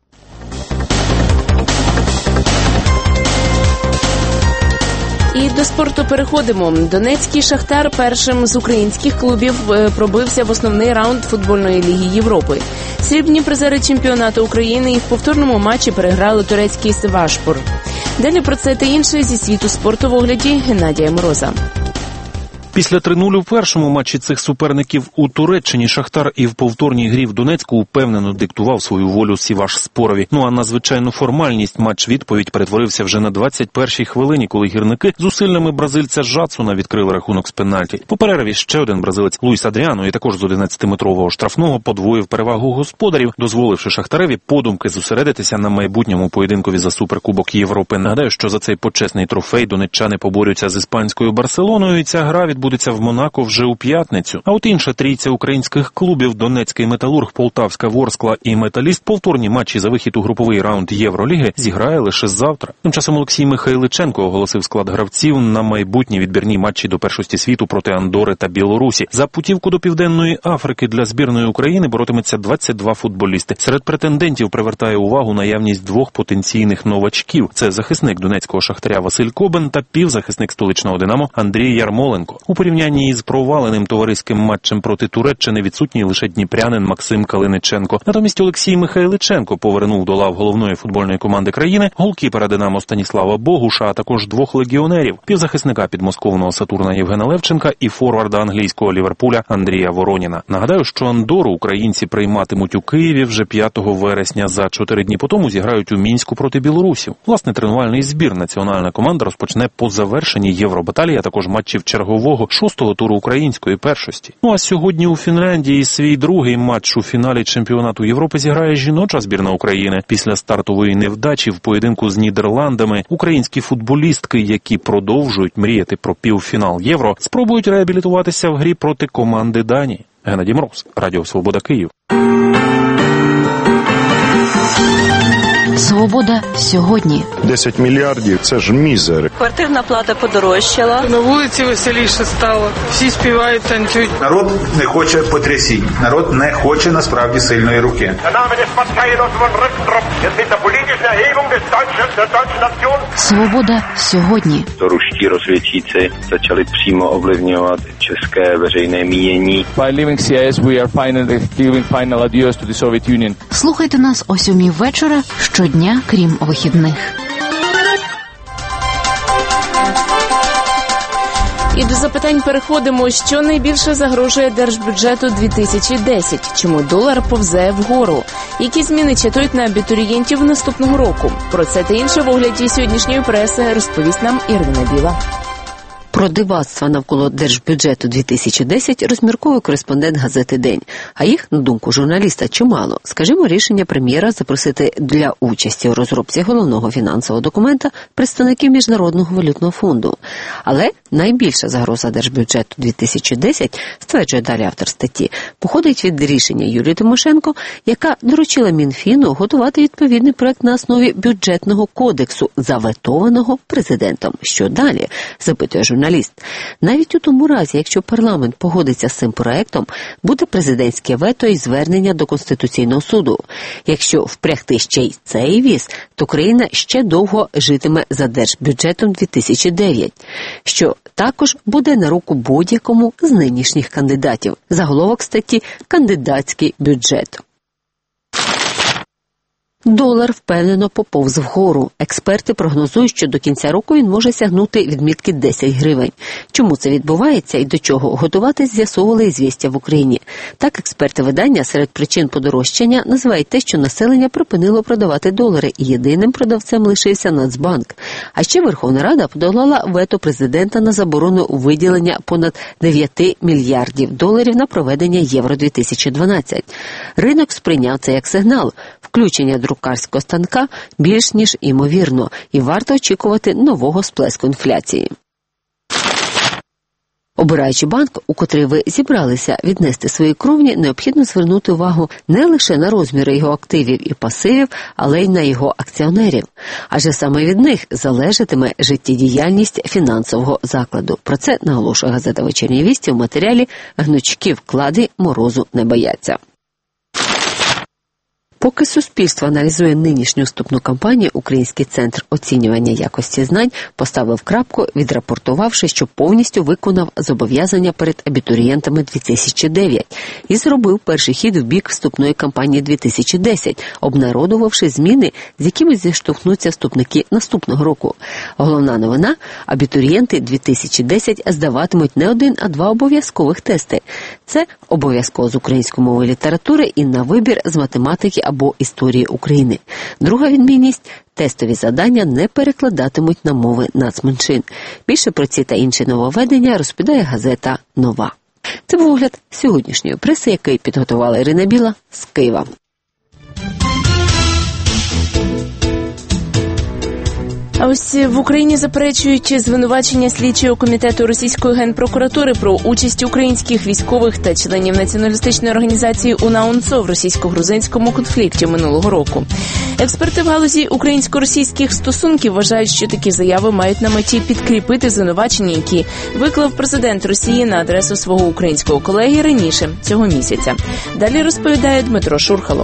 І до спорту переходимо. Донецький «Шахтар» першим з українських клубів пробився в основний раунд футбольної ліги Європи. Срібні призери чемпіонату України і в повторному матчі переграли турецький «Сивашпор». Далі про це та інше зі світу спорту в огляді Геннадія Мороза. Після 3-0 у першому матчі цих суперників у Туреччині «Шахтар» і в повторній грі в Донецьку упевнено диктував свою волю Сівашспорові. Ну а на звичайну формальність матч-відповідь перетворився вже на 21-й хвилині, коли гірники зусиллями бразильця Жадсуна відкрили рахунок з пенальті. По перерві ще один бразилець Луїс Адріано і також з 11-метрового штрафного подвоїв перевагу господарів, дозволивши «Шахтареві» подумки зосередитися на майбутньому поєдинкові за Суперкубок Європи. Нагадаю, що за цей почесний трофей донеччани поборються з іспанською «Барселоною», і ця гра відбудеться в Монако вже у п'ятницю. А от інша трійця українських клубів Донецький Металург, Полтавська Ворскла і Металіст повторні матчі за вихід у груповий раунд Євроліги зіграє лише завтра. Тим часом Олексій Михайличенко оголосив склад гравців на майбутні відбірні матчі до першості світу проти Андори та Білорусі. За путівку до Південної Африки для збірної України боротиметься 22 футболісти. Серед претендентів привертає увагу наявність двох потенційних новачків. Це захисник донецького Шахтаря Василь Кобен та півзахисник столичного Динамо Андрій Ярмоленко. У порівнянні із проваленим товариським матчем проти Туреччини відсутній лише дніпрянин Максим Калиниченко. Натомість Олексій Михайличенко повернув до лав головної футбольної команди країни голкіпера Динамо Станіслава Богуша, а також двох легіонерів – півзахисника підмосковного Сатурна Євгена Левченка і форварда англійського Ліверпуля Андрія Вороніна. Нагадаю, що Андору українці прийматимуть у Києві вже 5 вересня. За 4 дні по тому зіграють у Мінську проти білорусів. Власне, тренувальний збір національна команда розпочне по завершенні Євробаталії, а також матчів чергового 6-го туру української першості. Ну а сьогодні у Фінляндії свій другий матч у фіналі чемпіонату Європи зіграє жіноча збірна України. Після стартової невдачі в поєдинку з Нідерландами українські футболістки, які продовжують мріяти про півфінал Євро, спробують реабілітуватися в грі проти команди Данії. Геннадій Мороз, Радіо Свобода, Київ. Свобода сьогодні. 10 мільярдів – це ж мізер. Квартирна плата подорожчала. На вулиці веселіше стало. Всі співають, танцюють. Народ не хоче потрясінь. Народ не хоче насправді сильної руки. Свобода сьогодні. Ruští rozvědčíci začali přímo ovlivňovat české veřejné mínění. By leaving CIS we are finally giving final adios to the Soviet Union. Слухайте нас о 7 вечора щодня, крім вихідних. І до запитань переходимо. Що найбільше загрожує держбюджету 2010? Чому долар повзе вгору? Які зміни чатують на абітурієнтів наступного року? Про це та інше в огляді сьогоднішньої преси розповість нам Ірина Біла. Про дивацтва навколо держбюджету 2010 розмірковує кореспондент газети «День». А їх, на думку журналіста, чимало. Скажімо, рішення прем'єра запросити для участі у розробці головного фінансового документа представників Міжнародного валютного фонду. Але найбільша загроза держбюджету 2010, стверджує далі автор статті, походить від рішення Юлії Тимошенко, яка доручила Мінфіну готувати відповідний проект на основі бюджетного кодексу, заветованого президентом. Що далі? Запитує журналіст. Навіть у тому разі, якщо парламент погодиться з цим проектом, буде президентське вето і звернення до Конституційного суду. Якщо впрягти ще й цей віз, то країна ще довго житиме за держбюджетом 2009, що також буде на руку будь-якому з нинішніх кандидатів. Заголовок статті «Кандидатський бюджет». Долар впевнено поповз вгору. Експерти прогнозують, що до кінця року він може сягнути відмітки 10 гривень. Чому це відбувається і до чого готуватись, з'ясовували «Ізвістя» в Україні. Так, експерти видання серед причин подорожчання називають те, що населення припинило продавати долари, і єдиним продавцем лишився Нацбанк. А ще Верховна Рада подолала вето президента на заборону виділення понад 9 мільярдів доларів на проведення Євро-2012. Ринок сприйняв це як сигнал. Включення друкарського станка більш ніж імовірно, і варто очікувати нового сплеску інфляції. Обираючи банк, у котрий ви зібралися віднести свої кровні, необхідно звернути увагу не лише на розміри його активів і пасивів, але й на його акціонерів. Адже саме від них залежатиме життєдіяльність фінансового закладу. Про це наголошує газета «Вечірні вісті» у матеріалі «Гнучки вклади морозу не бояться». Поки суспільство аналізує нинішню вступну кампанію, Український центр оцінювання якості знань поставив крапку, відрапортувавши, що повністю виконав зобов'язання перед абітурієнтами 2009 і зробив перший хід в бік вступної кампанії 2010, обнародувавши зміни, з якими зіштовхнуться вступники наступного року. Головна новина – абітурієнти 2010 здаватимуть не один, а 2 обов'язкових тести. Це обов'язково з української мови і літератури і на вибір з математики або історії України. Друга відмінність – тестові завдання не перекладатимуть на мови нацменшин. Більше про ці та інші нововведення розповідає газета «Нова». Це був огляд сьогоднішньої преси, який підготувала Ірина Біла з Києва. А ось в Україні заперечують звинувачення слідчого комітету російської генпрокуратури про участь українських військових та членів націоналістичної організації УНА-УНСО в російсько-грузинському конфлікті минулого року. Експерти в галузі українсько-російських стосунків вважають, що такі заяви мають на меті підкріпити звинувачення, які виклав президент Росії на адресу свого українського колеги раніше цього місяця. Далі розповідає Дмитро Шурхало.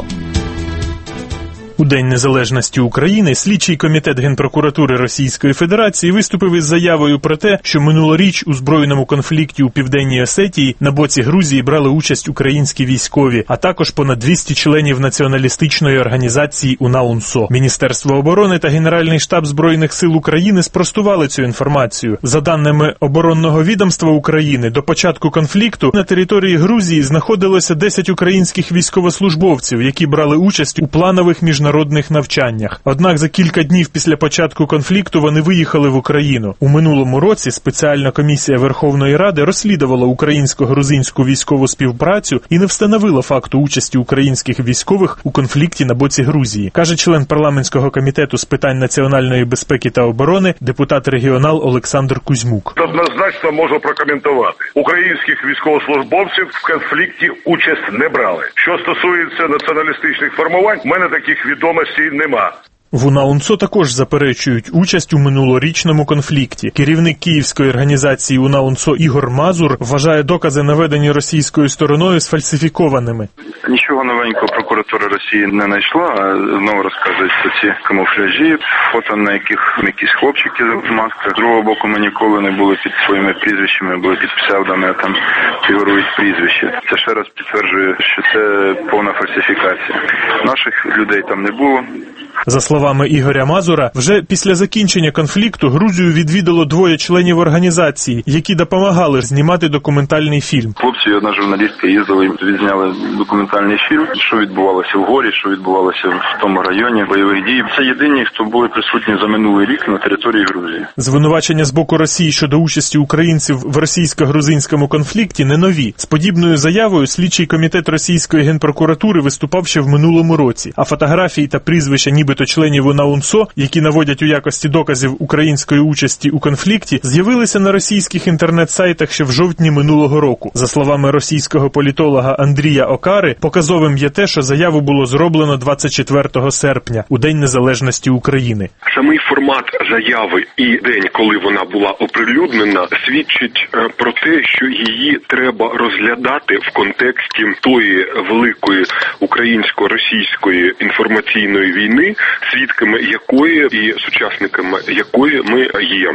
У День незалежності України слідчий комітет Генпрокуратури Російської Федерації виступив із заявою про те, що минулоріч у збройному конфлікті у Південній Осетії на боці Грузії брали участь українські військові, а також понад 200 членів націоналістичної організації УНА-УНСО. Міністерство оборони та Генеральний штаб Збройних сил України спростували цю інформацію. За даними оборонного відомства України, до початку конфлікту на території Грузії знаходилося 10 українських військовослужбовців, які брали участь у планових міжнародних навчаннях. Однак за кілька днів після початку конфлікту вони виїхали в Україну. У минулому році спеціальна комісія Верховної Ради розслідувала українсько-грузинську військову співпрацю і не встановила факту участі українських військових у конфлікті на боці Грузії, каже член парламентського комітету з питань національної безпеки та оборони, депутат-регіонал Олександр Кузьмук. Однозначно можу прокоментувати. Українських військовослужбовців в конфлікті участь не брали. Що стосується націоналістичних формувань, в мене таких відомостей нема. В УНА-УНСО також заперечують участь у минулорічному конфлікті. Керівник київської організації УНА-УНСО Ігор Мазур вважає докази, наведені російською стороною, сфальсифікованими. Нічого новенького прокуратура Росії не знайшла, а знову розказують про ці камуфляжі, фото, на яких якісь хлопчики в масках. З другого боку, ми ніколи не були під своїми прізвищами, були під псевдами, а там фігурують прізвища. Це ще раз підтверджує, що це повна фальсифікація. Наших людей там не було. За словами Ігоря Мазура, вже після закінчення конфлікту Грузію відвідало 2 членів організації, які допомагали знімати документальний фільм. Хлопці і одна журналістка їздили, відзняли документальний фільм, що відбувалося в горі, що відбувалося в тому районі бойових дій. Це єдині, хто були присутні за минулий рік на території Грузії. Звинувачення з боку Росії щодо участі українців в російсько-грузинському конфлікті не нові. З подібною заявою слідчий комітет Російської генпрокуратури виступав ще в минулому році, а фотографії та прізвища нібито членів УНА-УНСО, які наводять у якості доказів української участі у конфлікті, з'явилися на російських інтернет-сайтах ще в жовтні минулого року. За словами російського політолога Андрія Окари, показовим є те, що заяву було зроблено 24 серпня, у День незалежності України. Самий формат заяви і день, коли вона була оприлюднена, свідчить про те, що її треба розглядати в контексті тої великої українсько-російської інформаційної війни, свідками якої і сучасниками якої ми є.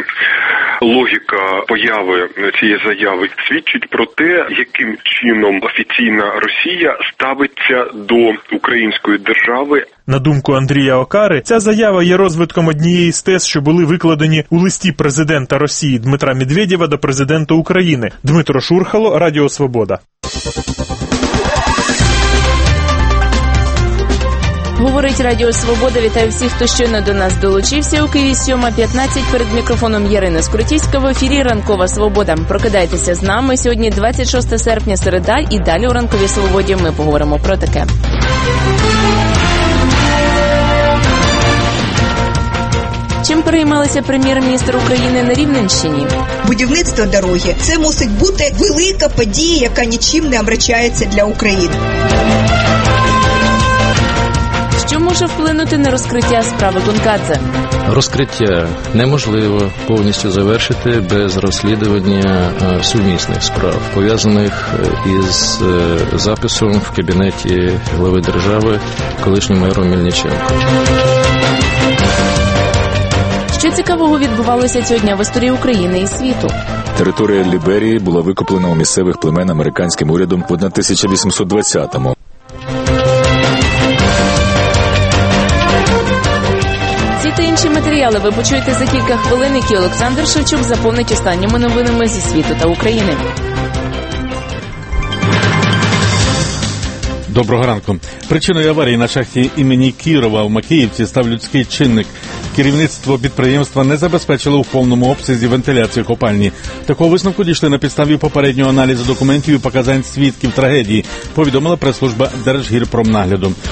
Логіка появи цієї заяви свідчить про те, яким чином офіційна Росія ставиться до української держави. На думку Андрія Окари, ця заява є розвитком однієї з тез, що були викладені у листі президента Росії Дмитра Медведєва до президента України. Дмитро Шурхало, Радіо Свобода. Говорить Радіо Свобода. Вітаю всіх, хто щойно до нас долучився. У Києві 7:15. Перед мікрофоном Ярина Скоротівська. В ефірі «Ранкова Свобода». Прокидайтеся з нами. Сьогодні 26 серпня, середа. І далі у «Ранковій Свободі» ми поговоримо про таке. Чим переймалися прем'єр-міністр України на Рівненщині? Будівництво дороги – це мусить бути велика подія, яка нічим не омрачається для України. Що може вплинути на розкриття справи Гонкадзе? Розкриття неможливо повністю завершити без розслідування сумісних справ, пов'язаних із записом в кабінеті глави держави колишнім мером Мельниченко. Що цікавого відбувалося цього дня в історії України і світу? Територія Ліберії була викуплена у місцевих племен американським урядом в 1820-му. Ці та інші матеріали ви почуєте за кілька хвилин, які Олександр Шевчук заповнить останніми новинами зі світу та України. Доброго ранку. Причиною аварії на шахті імені Кірова в Макіївці став людський чинник. Керівництво підприємства не забезпечило у повному обсязі вентиляцію копальні. Такого висновку дійшли на підставі попереднього аналізу документів і показань свідків трагедії, повідомила прес-служба Держгірпромнагляду.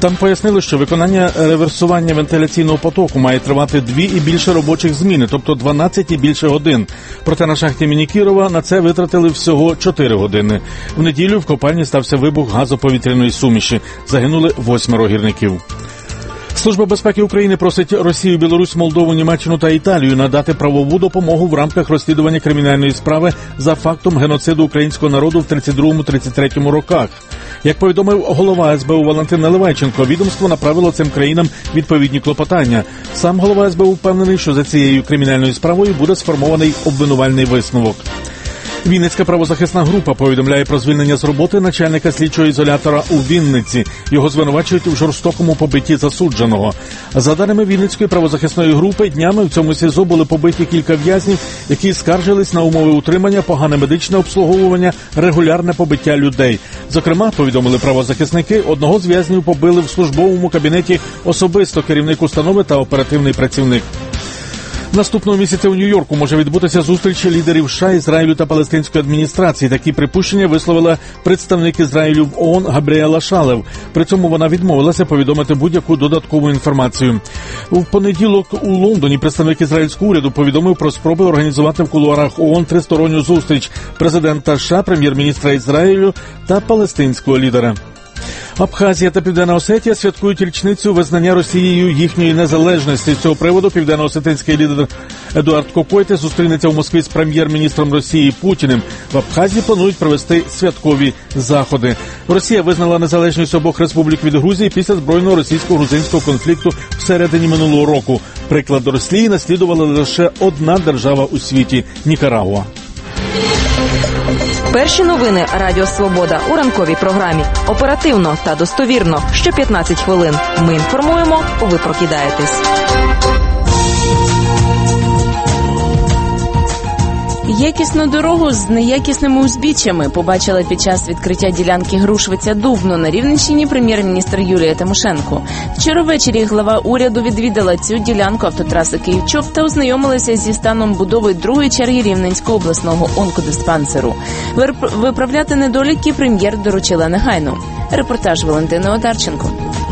Там пояснили, що виконання реверсування вентиляційного потоку має тривати 2 і більше робочих зміни, тобто 12 і більше годин. Проте на шахті імені Кірова на це витратили всього 4 години. В неділю в копальні стався вибух газоповітряної суміші. Загинули 8 гірників. Служба безпеки України просить Росію, Білорусь, Молдову, Німеччину та Італію надати правову допомогу в рамках розслідування кримінальної справи за фактом геноциду українського народу в 32-33 роках. Як повідомив голова СБУ Валентин Наливайченко, відомство направило цим країнам відповідні клопотання. Сам голова СБУ впевнений, що за цією кримінальною справою буде сформований обвинувальний висновок. Вінницька правозахисна група повідомляє про звільнення з роботи начальника слідчого ізолятора у Вінниці. Його звинувачують у жорстокому побитті засудженого. За даними Вінницької правозахисної групи, днями в цьому СІЗО були побиті кілька в'язнів, які скаржились на умови утримання, погане медичне обслуговування, регулярне побиття людей. Зокрема, повідомили правозахисники, одного з в'язнів побили в службовому кабінеті особисто керівник установи та оперативний працівник. Наступного місяця у Нью-Йорку може відбутися зустріч лідерів США, Ізраїлю та палестинської адміністрації. Такі припущення висловила представник Ізраїлю в ООН Габріела Шалев. При цьому вона відмовилася повідомити будь-яку додаткову інформацію. У понеділок у Лондоні представник ізраїльського уряду повідомив про спроби організувати в кулуарах ООН тристоронню зустріч президента США, прем'єр-міністра Ізраїлю та палестинського лідера. Абхазія та Південна Осетія святкують річницю визнання Росією їхньої незалежності. З цього приводу південно-осетинський лідер Едуард Кокойте зустрінеться в Москві з прем'єр-міністром Росії Путіним. В Абхазії планують провести святкові заходи. Росія визнала незалежність обох республік від Грузії після збройного російсько-грузинського конфлікту всередині минулого року. Приклад Росії наслідувала лише одна держава у світі – Нікарагуа. Перші новини Радіо Свобода у ранковій програмі. Оперативно та достовірно. Що 15 хвилин. Ми інформуємо, ви прокидаєтесь. Якісну дорогу з неякісними узбіччями побачила під час відкриття ділянки Грушвиця-Дубно на Рівненщині прем'єр-міністр Юлія Тимошенко. Вчора ввечері глава уряду відвідала цю ділянку автотраси Київ-Чоп та ознайомилася зі станом будови другої черги Рівненського обласного онкодиспансеру. Виправляти недоліки прем'єр доручила негайно. Репортаж Валентини Одарченко.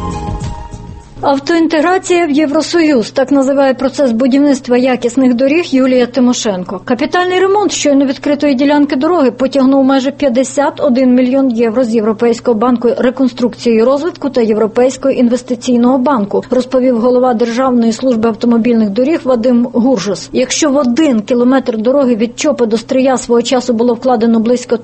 Автоінтеграція в Євросоюз – так називає процес будівництва якісних доріг Юлія Тимошенко. Капітальний ремонт щойно відкритої ділянки дороги потягнув майже 51 мільйон євро з Європейського банку реконструкції і розвитку та Європейського інвестиційного банку, розповів голова Державної служби автомобільних доріг Вадим Гуржус. Якщо в 1 кілометр дороги від Чопа до Стрия свого часу було вкладено близько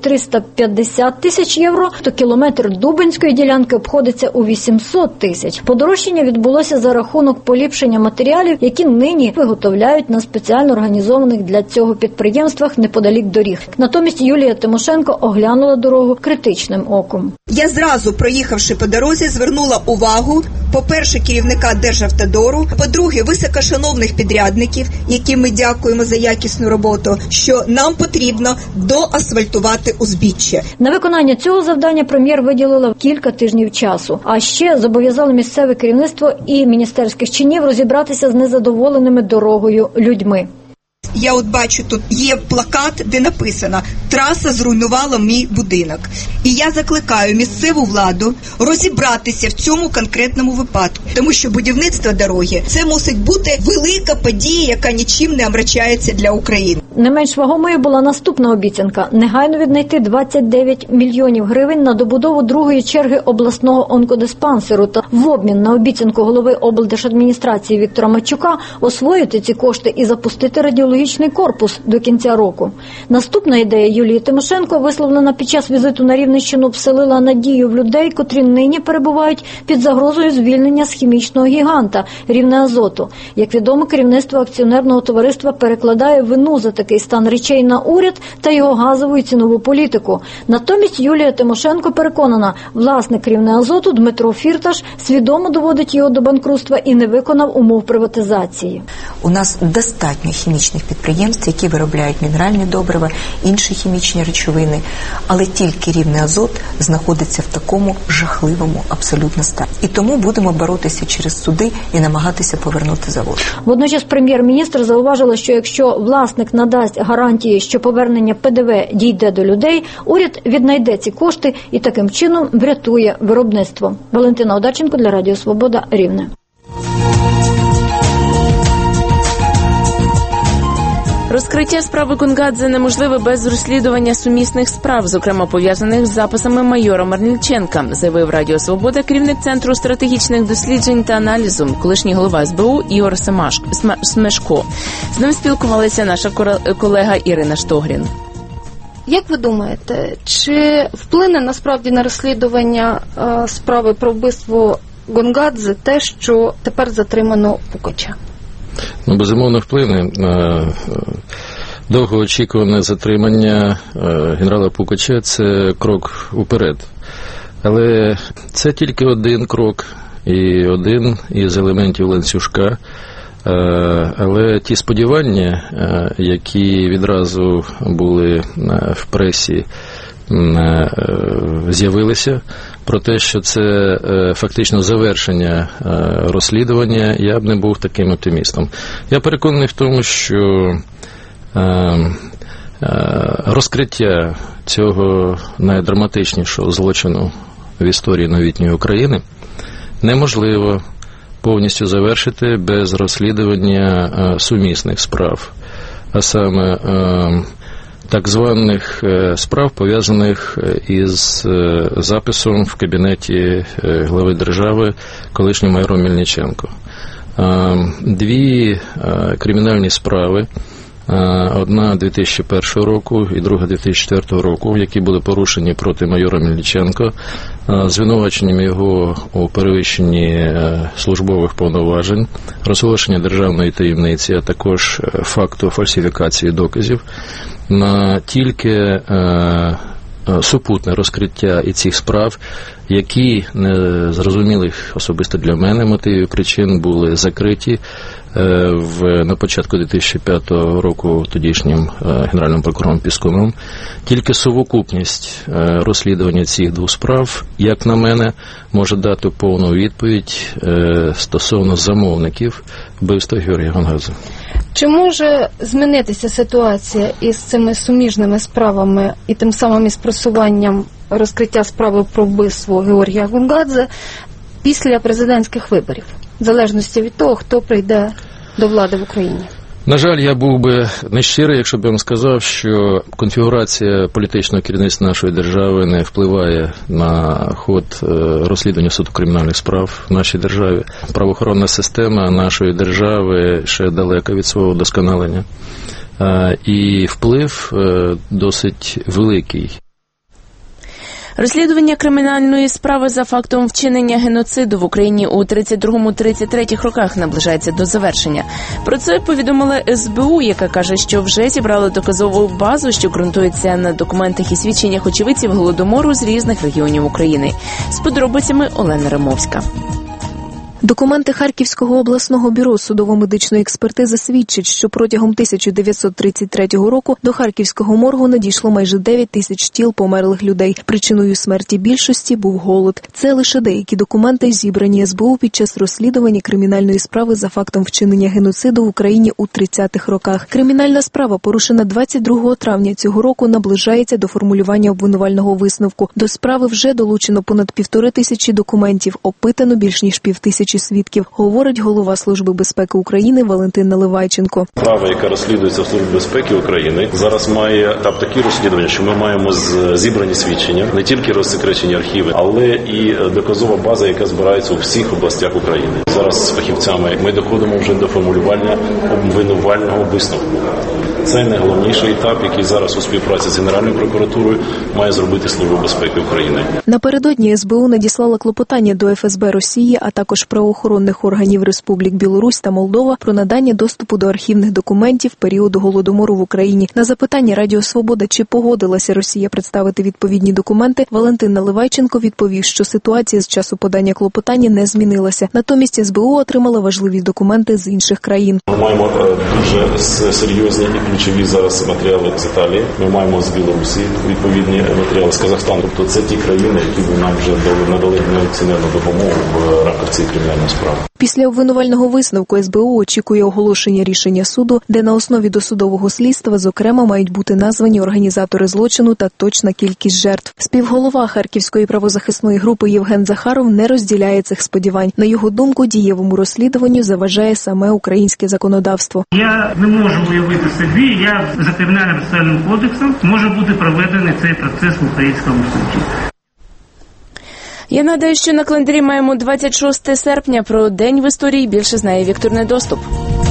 350 тисяч євро, то кілометр Дубенської ділянки обходиться у 800 тисяч. Подорожчання відбулося за рахунок поліпшення матеріалів, які нині виготовляють на спеціально організованих для цього підприємствах неподалік доріг. Натомість Юлія Тимошенко оглянула дорогу критичним оком. Я зразу, проїхавши по дорозі, звернула увагу, по-перше, керівника Державтодору, по-друге, високошановних підрядників, яким ми дякуємо за якісну роботу, що нам потрібно доасфальтувати узбіччя. На виконання цього завдання прем'єр виділила кілька тижнів часу, а ще зобов'язали місцеве керівництво і міністерських чинів розібратися з незадоволеними дорогою людьми. Я от бачу, тут є плакат, де написано «Траса зруйнувала мій будинок». І я закликаю місцеву владу розібратися в цьому конкретному випадку. Тому що будівництво дороги – це мусить бути велика подія, яка нічим не омрачається для України. Не менш вагомою була наступна обіцянка – негайно віднайти 29 мільйонів гривень на добудову другої черги обласного онкодиспансеру та в обмін на обіцянку голови облдержадміністрації Віктора Матчука освоїти ці кошти і запустити радіологічний корпус до кінця року. Наступна ідея Юлії Тимошенко, висловлена під час візиту на Рівненщину, вселила надію в людей, котрі нині перебувають під загрозою звільнення з хімічного гіганта Рівнеазоту. Як відомо, керівництво акціонерного товариства перекладає вину за такий стан речей на уряд та його газову і цінову політику. Натомість Юлія Тимошенко переконана, власник Рівнеазоту Дмитро Фірташ свідомо доводить його до банкрутства і не виконав умов приватизації. У нас достатньо хімічних підприємств, які виробляють мінеральні добрива, інші хімічні речовини, але тільки рівний азот знаходиться в такому жахливому абсолютно стані. І тому будемо боротися через суди і намагатися повернути завод. Водночас прем'єр-міністр зауважила, що якщо власник надасть гарантії, що повернення ПДВ дійде до людей, уряд віднайде ці кошти і таким чином врятує виробництво. Валентина Одарченко для Радіо Свобода, Рівне. Розкриття справи Гонгадзе неможливе без розслідування сумісних справ, зокрема пов'язаних з записами майора Мельниченка, заявив Радіо Свобода керівник Центру стратегічних досліджень та аналізу, колишній голова СБУ Ігор Смешко. З ним спілкувалася наша колега Ірина Штогрін. Як ви думаєте, чи вплине насправді на розслідування справи про вбивство Гонгадзе те, що тепер затримано Пукача? Безумовно, вплине на довгоочікуване затримання генерала Пукача. Це крок уперед. Але це тільки один крок і один із елементів ланцюжка. Але ті сподівання, які відразу були в пресі, з'явилися про те, що це фактично завершення розслідування, я б не був таким оптимістом. Я переконаний в тому, що розкриття цього найдраматичнішого злочину в історії новітньої України неможливо повністю завершити без розслідування сумісних справ, а саме так званих справ, пов'язаних із записом в кабінеті глави держави колишнього майора Мельниченко. Дві кримінальні справи, одна 2001 року і друга 2004 року, які були порушені проти майора Мельниченко, звинуваченням його у перевищенні службових повноважень, розголошення державної таємниці, а також факту фальсифікації доказів. На тільки супутне розкриття і цих справ, які не зрозумілих особисто для мене мотивів причин були закриті на початку 2005 року тодішнім генеральним прокурором Піскуном. Тільки совокупність розслідування цих двох справ, як на мене, може дати повну відповідь стосовно замовників вбивства Георгія Гонгадзе. Чи може змінитися ситуація із цими суміжними справами і тим самим із просуванням розкриття справи про вбивство Георгія Гонгадзе після президентських виборів, в залежності від того, хто прийде до влади в Україні? На жаль, я був би нещирий, якщо б я вам сказав, що конфігурація політичного керівництва нашої держави не впливає на ход розслідування суду кримінальних справ в нашій державі. Правоохоронна система нашої держави ще далека від свого вдосконалення. І вплив досить великий. Розслідування кримінальної справи за фактом вчинення геноциду в Україні у 32-33 роках наближається до завершення. Про це повідомила СБУ, яка каже, що вже зібрала доказову базу, що ґрунтується на документах і свідченнях очевидців Голодомору з різних регіонів України. З подробицями Олена Римовська. Документи Харківського обласного бюро судово-медичної експертизи свідчать, що протягом 1933 року до Харківського моргу надійшло майже 9 тисяч тіл померлих людей. Причиною смерті більшості був голод. Це лише деякі документи, зібрані СБУ під час розслідування кримінальної справи за фактом вчинення геноциду в Україні у 30-х роках. Кримінальна справа, порушена 22 травня цього року, наближається до формулювання обвинувального висновку. До справи вже долучено понад 1500 документів, опитано більш ніж 5000 свідків, говорить голова Служби безпеки України Валентин Наливайченко. Справа, яка розслідується в Службі безпеки України, зараз має етап такі розслідування, що ми маємо зібрані свідчення, не тільки розсекречені архіви, але і доказова база, яка збирається у всіх областях України. Зараз з фахівцями ми доходимо вже до формулювання обвинувального висновку. Це найголовніший етап, який зараз у співпраці з Генеральною прокуратурою має зробити Служба безпеки України. Напередодні СБУ надіслала клопотання до ФСБ Росії, а також правоохоронних органів Республік Білорусь та Молдова про надання доступу до архівних документів періоду Голодомору в Україні. На запитання Радіо Свобода, чи погодилася Росія представити відповідні документи, Валентин Наливайченко відповів, що ситуація з часу подання клопотання не змінилася. Натомість СБУ отримала важливі документи з інших країн. Ми маємо дуже серйозні і ключові зараз матеріали з Італії. Ми маємо з Білорусі відповідні матеріали з Казахстану. Тобто це ті країни, які нам вже надали неоцінену допомогу в рамках цієї кримінальної справи. Після обвинувального висновку СБУ очікує оголошення рішення суду, де на основі досудового слідства, зокрема, мають бути названі організатори злочину та точна кількість жертв. Співголова Харківської правозахисної групи Євген Захаров не розділяє цих сподівань. На його думку, дієвому розслідуванню заважає саме українське законодавство. Я не можу уявити собі, як за кримінальним процесуальним кодексом може бути проведений цей процес в українському суді. Я нагадаю, що на календарі маємо 26 серпня. Про день в історії більше знає Віктор Недоступ.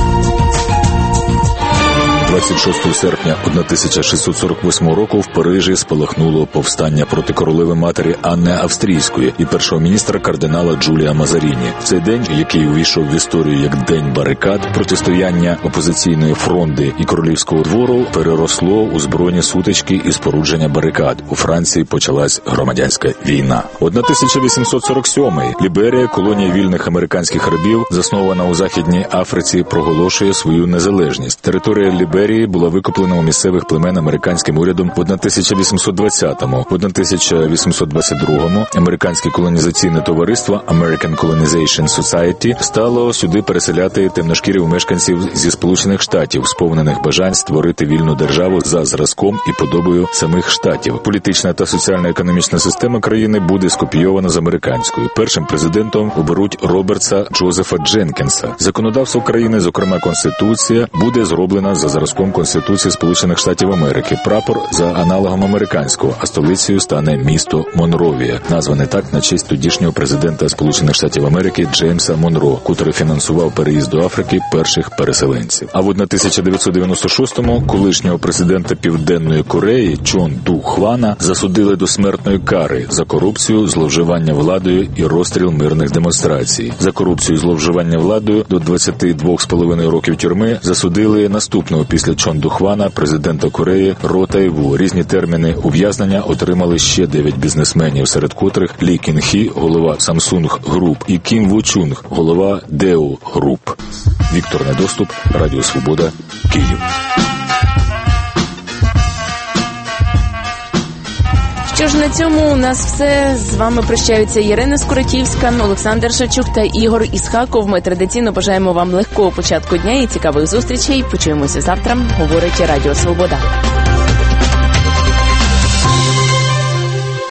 26 серпня 1648 року в Парижі спалахнуло повстання проти королеви-матері Анни Австрійської і першого міністра кардинала Джулія Мазаріні. В цей день, який увійшов в історію як День барикад, протистояння опозиційної фронди і королівського двору переросло у збройні сутички і спорудження барикад. У Франції почалась громадянська війна. 1847-й. Ліберія, колонія вільних американських рабів, заснована у Західній Африці, проголошує свою незалежність. Територія Ліберії була викуплена у місцевих племен американським урядом в 1820-му. В 1822-му американське колонізаційне товариство American Colonization Society стало сюди переселяти темношкірих мешканців зі Сполучених Штатів, сповнених бажань створити вільну державу за зразком і подобою самих штатів. Політична та соціально-економічна система країни буде скопійована з американською. Першим президентом оберуть Робертса Джозефа Дженкінса. Законодавство країни, зокрема Конституція, буде зроблена за зразком Конституції Сполучених Штатів Америки. Прапор за аналогом американського, а столицею стане місто Монровія, назване так на честь тодішнього президента Сполучених Штатів Америки Джеймса Монро, котрий фінансував переїзд до Африки перших переселенців. А в 1996-му колишнього президента Південної Кореї Чон Ду Хвана засудили до смертної кари за корупцію, зловживання владою і розстріл мирних демонстрацій. За корупцію і зловживання владою до 22,5 років тюрми засудили наступного після Чон Ду Хвана президента Кореї Ро Тайву. Різні терміни ув'язнення отримали ще 9 бізнесменів, серед котрих Лі Кін Хі, голова Samsung Group, і Кім Ву Чунг, голова Daewoo Group. Віктор Недоступ, Радіо Свобода, Київ. Що ж, на цьому у нас все. З вами прощаються Ірина Скоротівська, Олександр Шевчук та Ігор Ісхаков. Ми традиційно бажаємо вам легкого початку дня і цікавих зустрічей. Почуємося завтра. Говорить Радіо Свобода.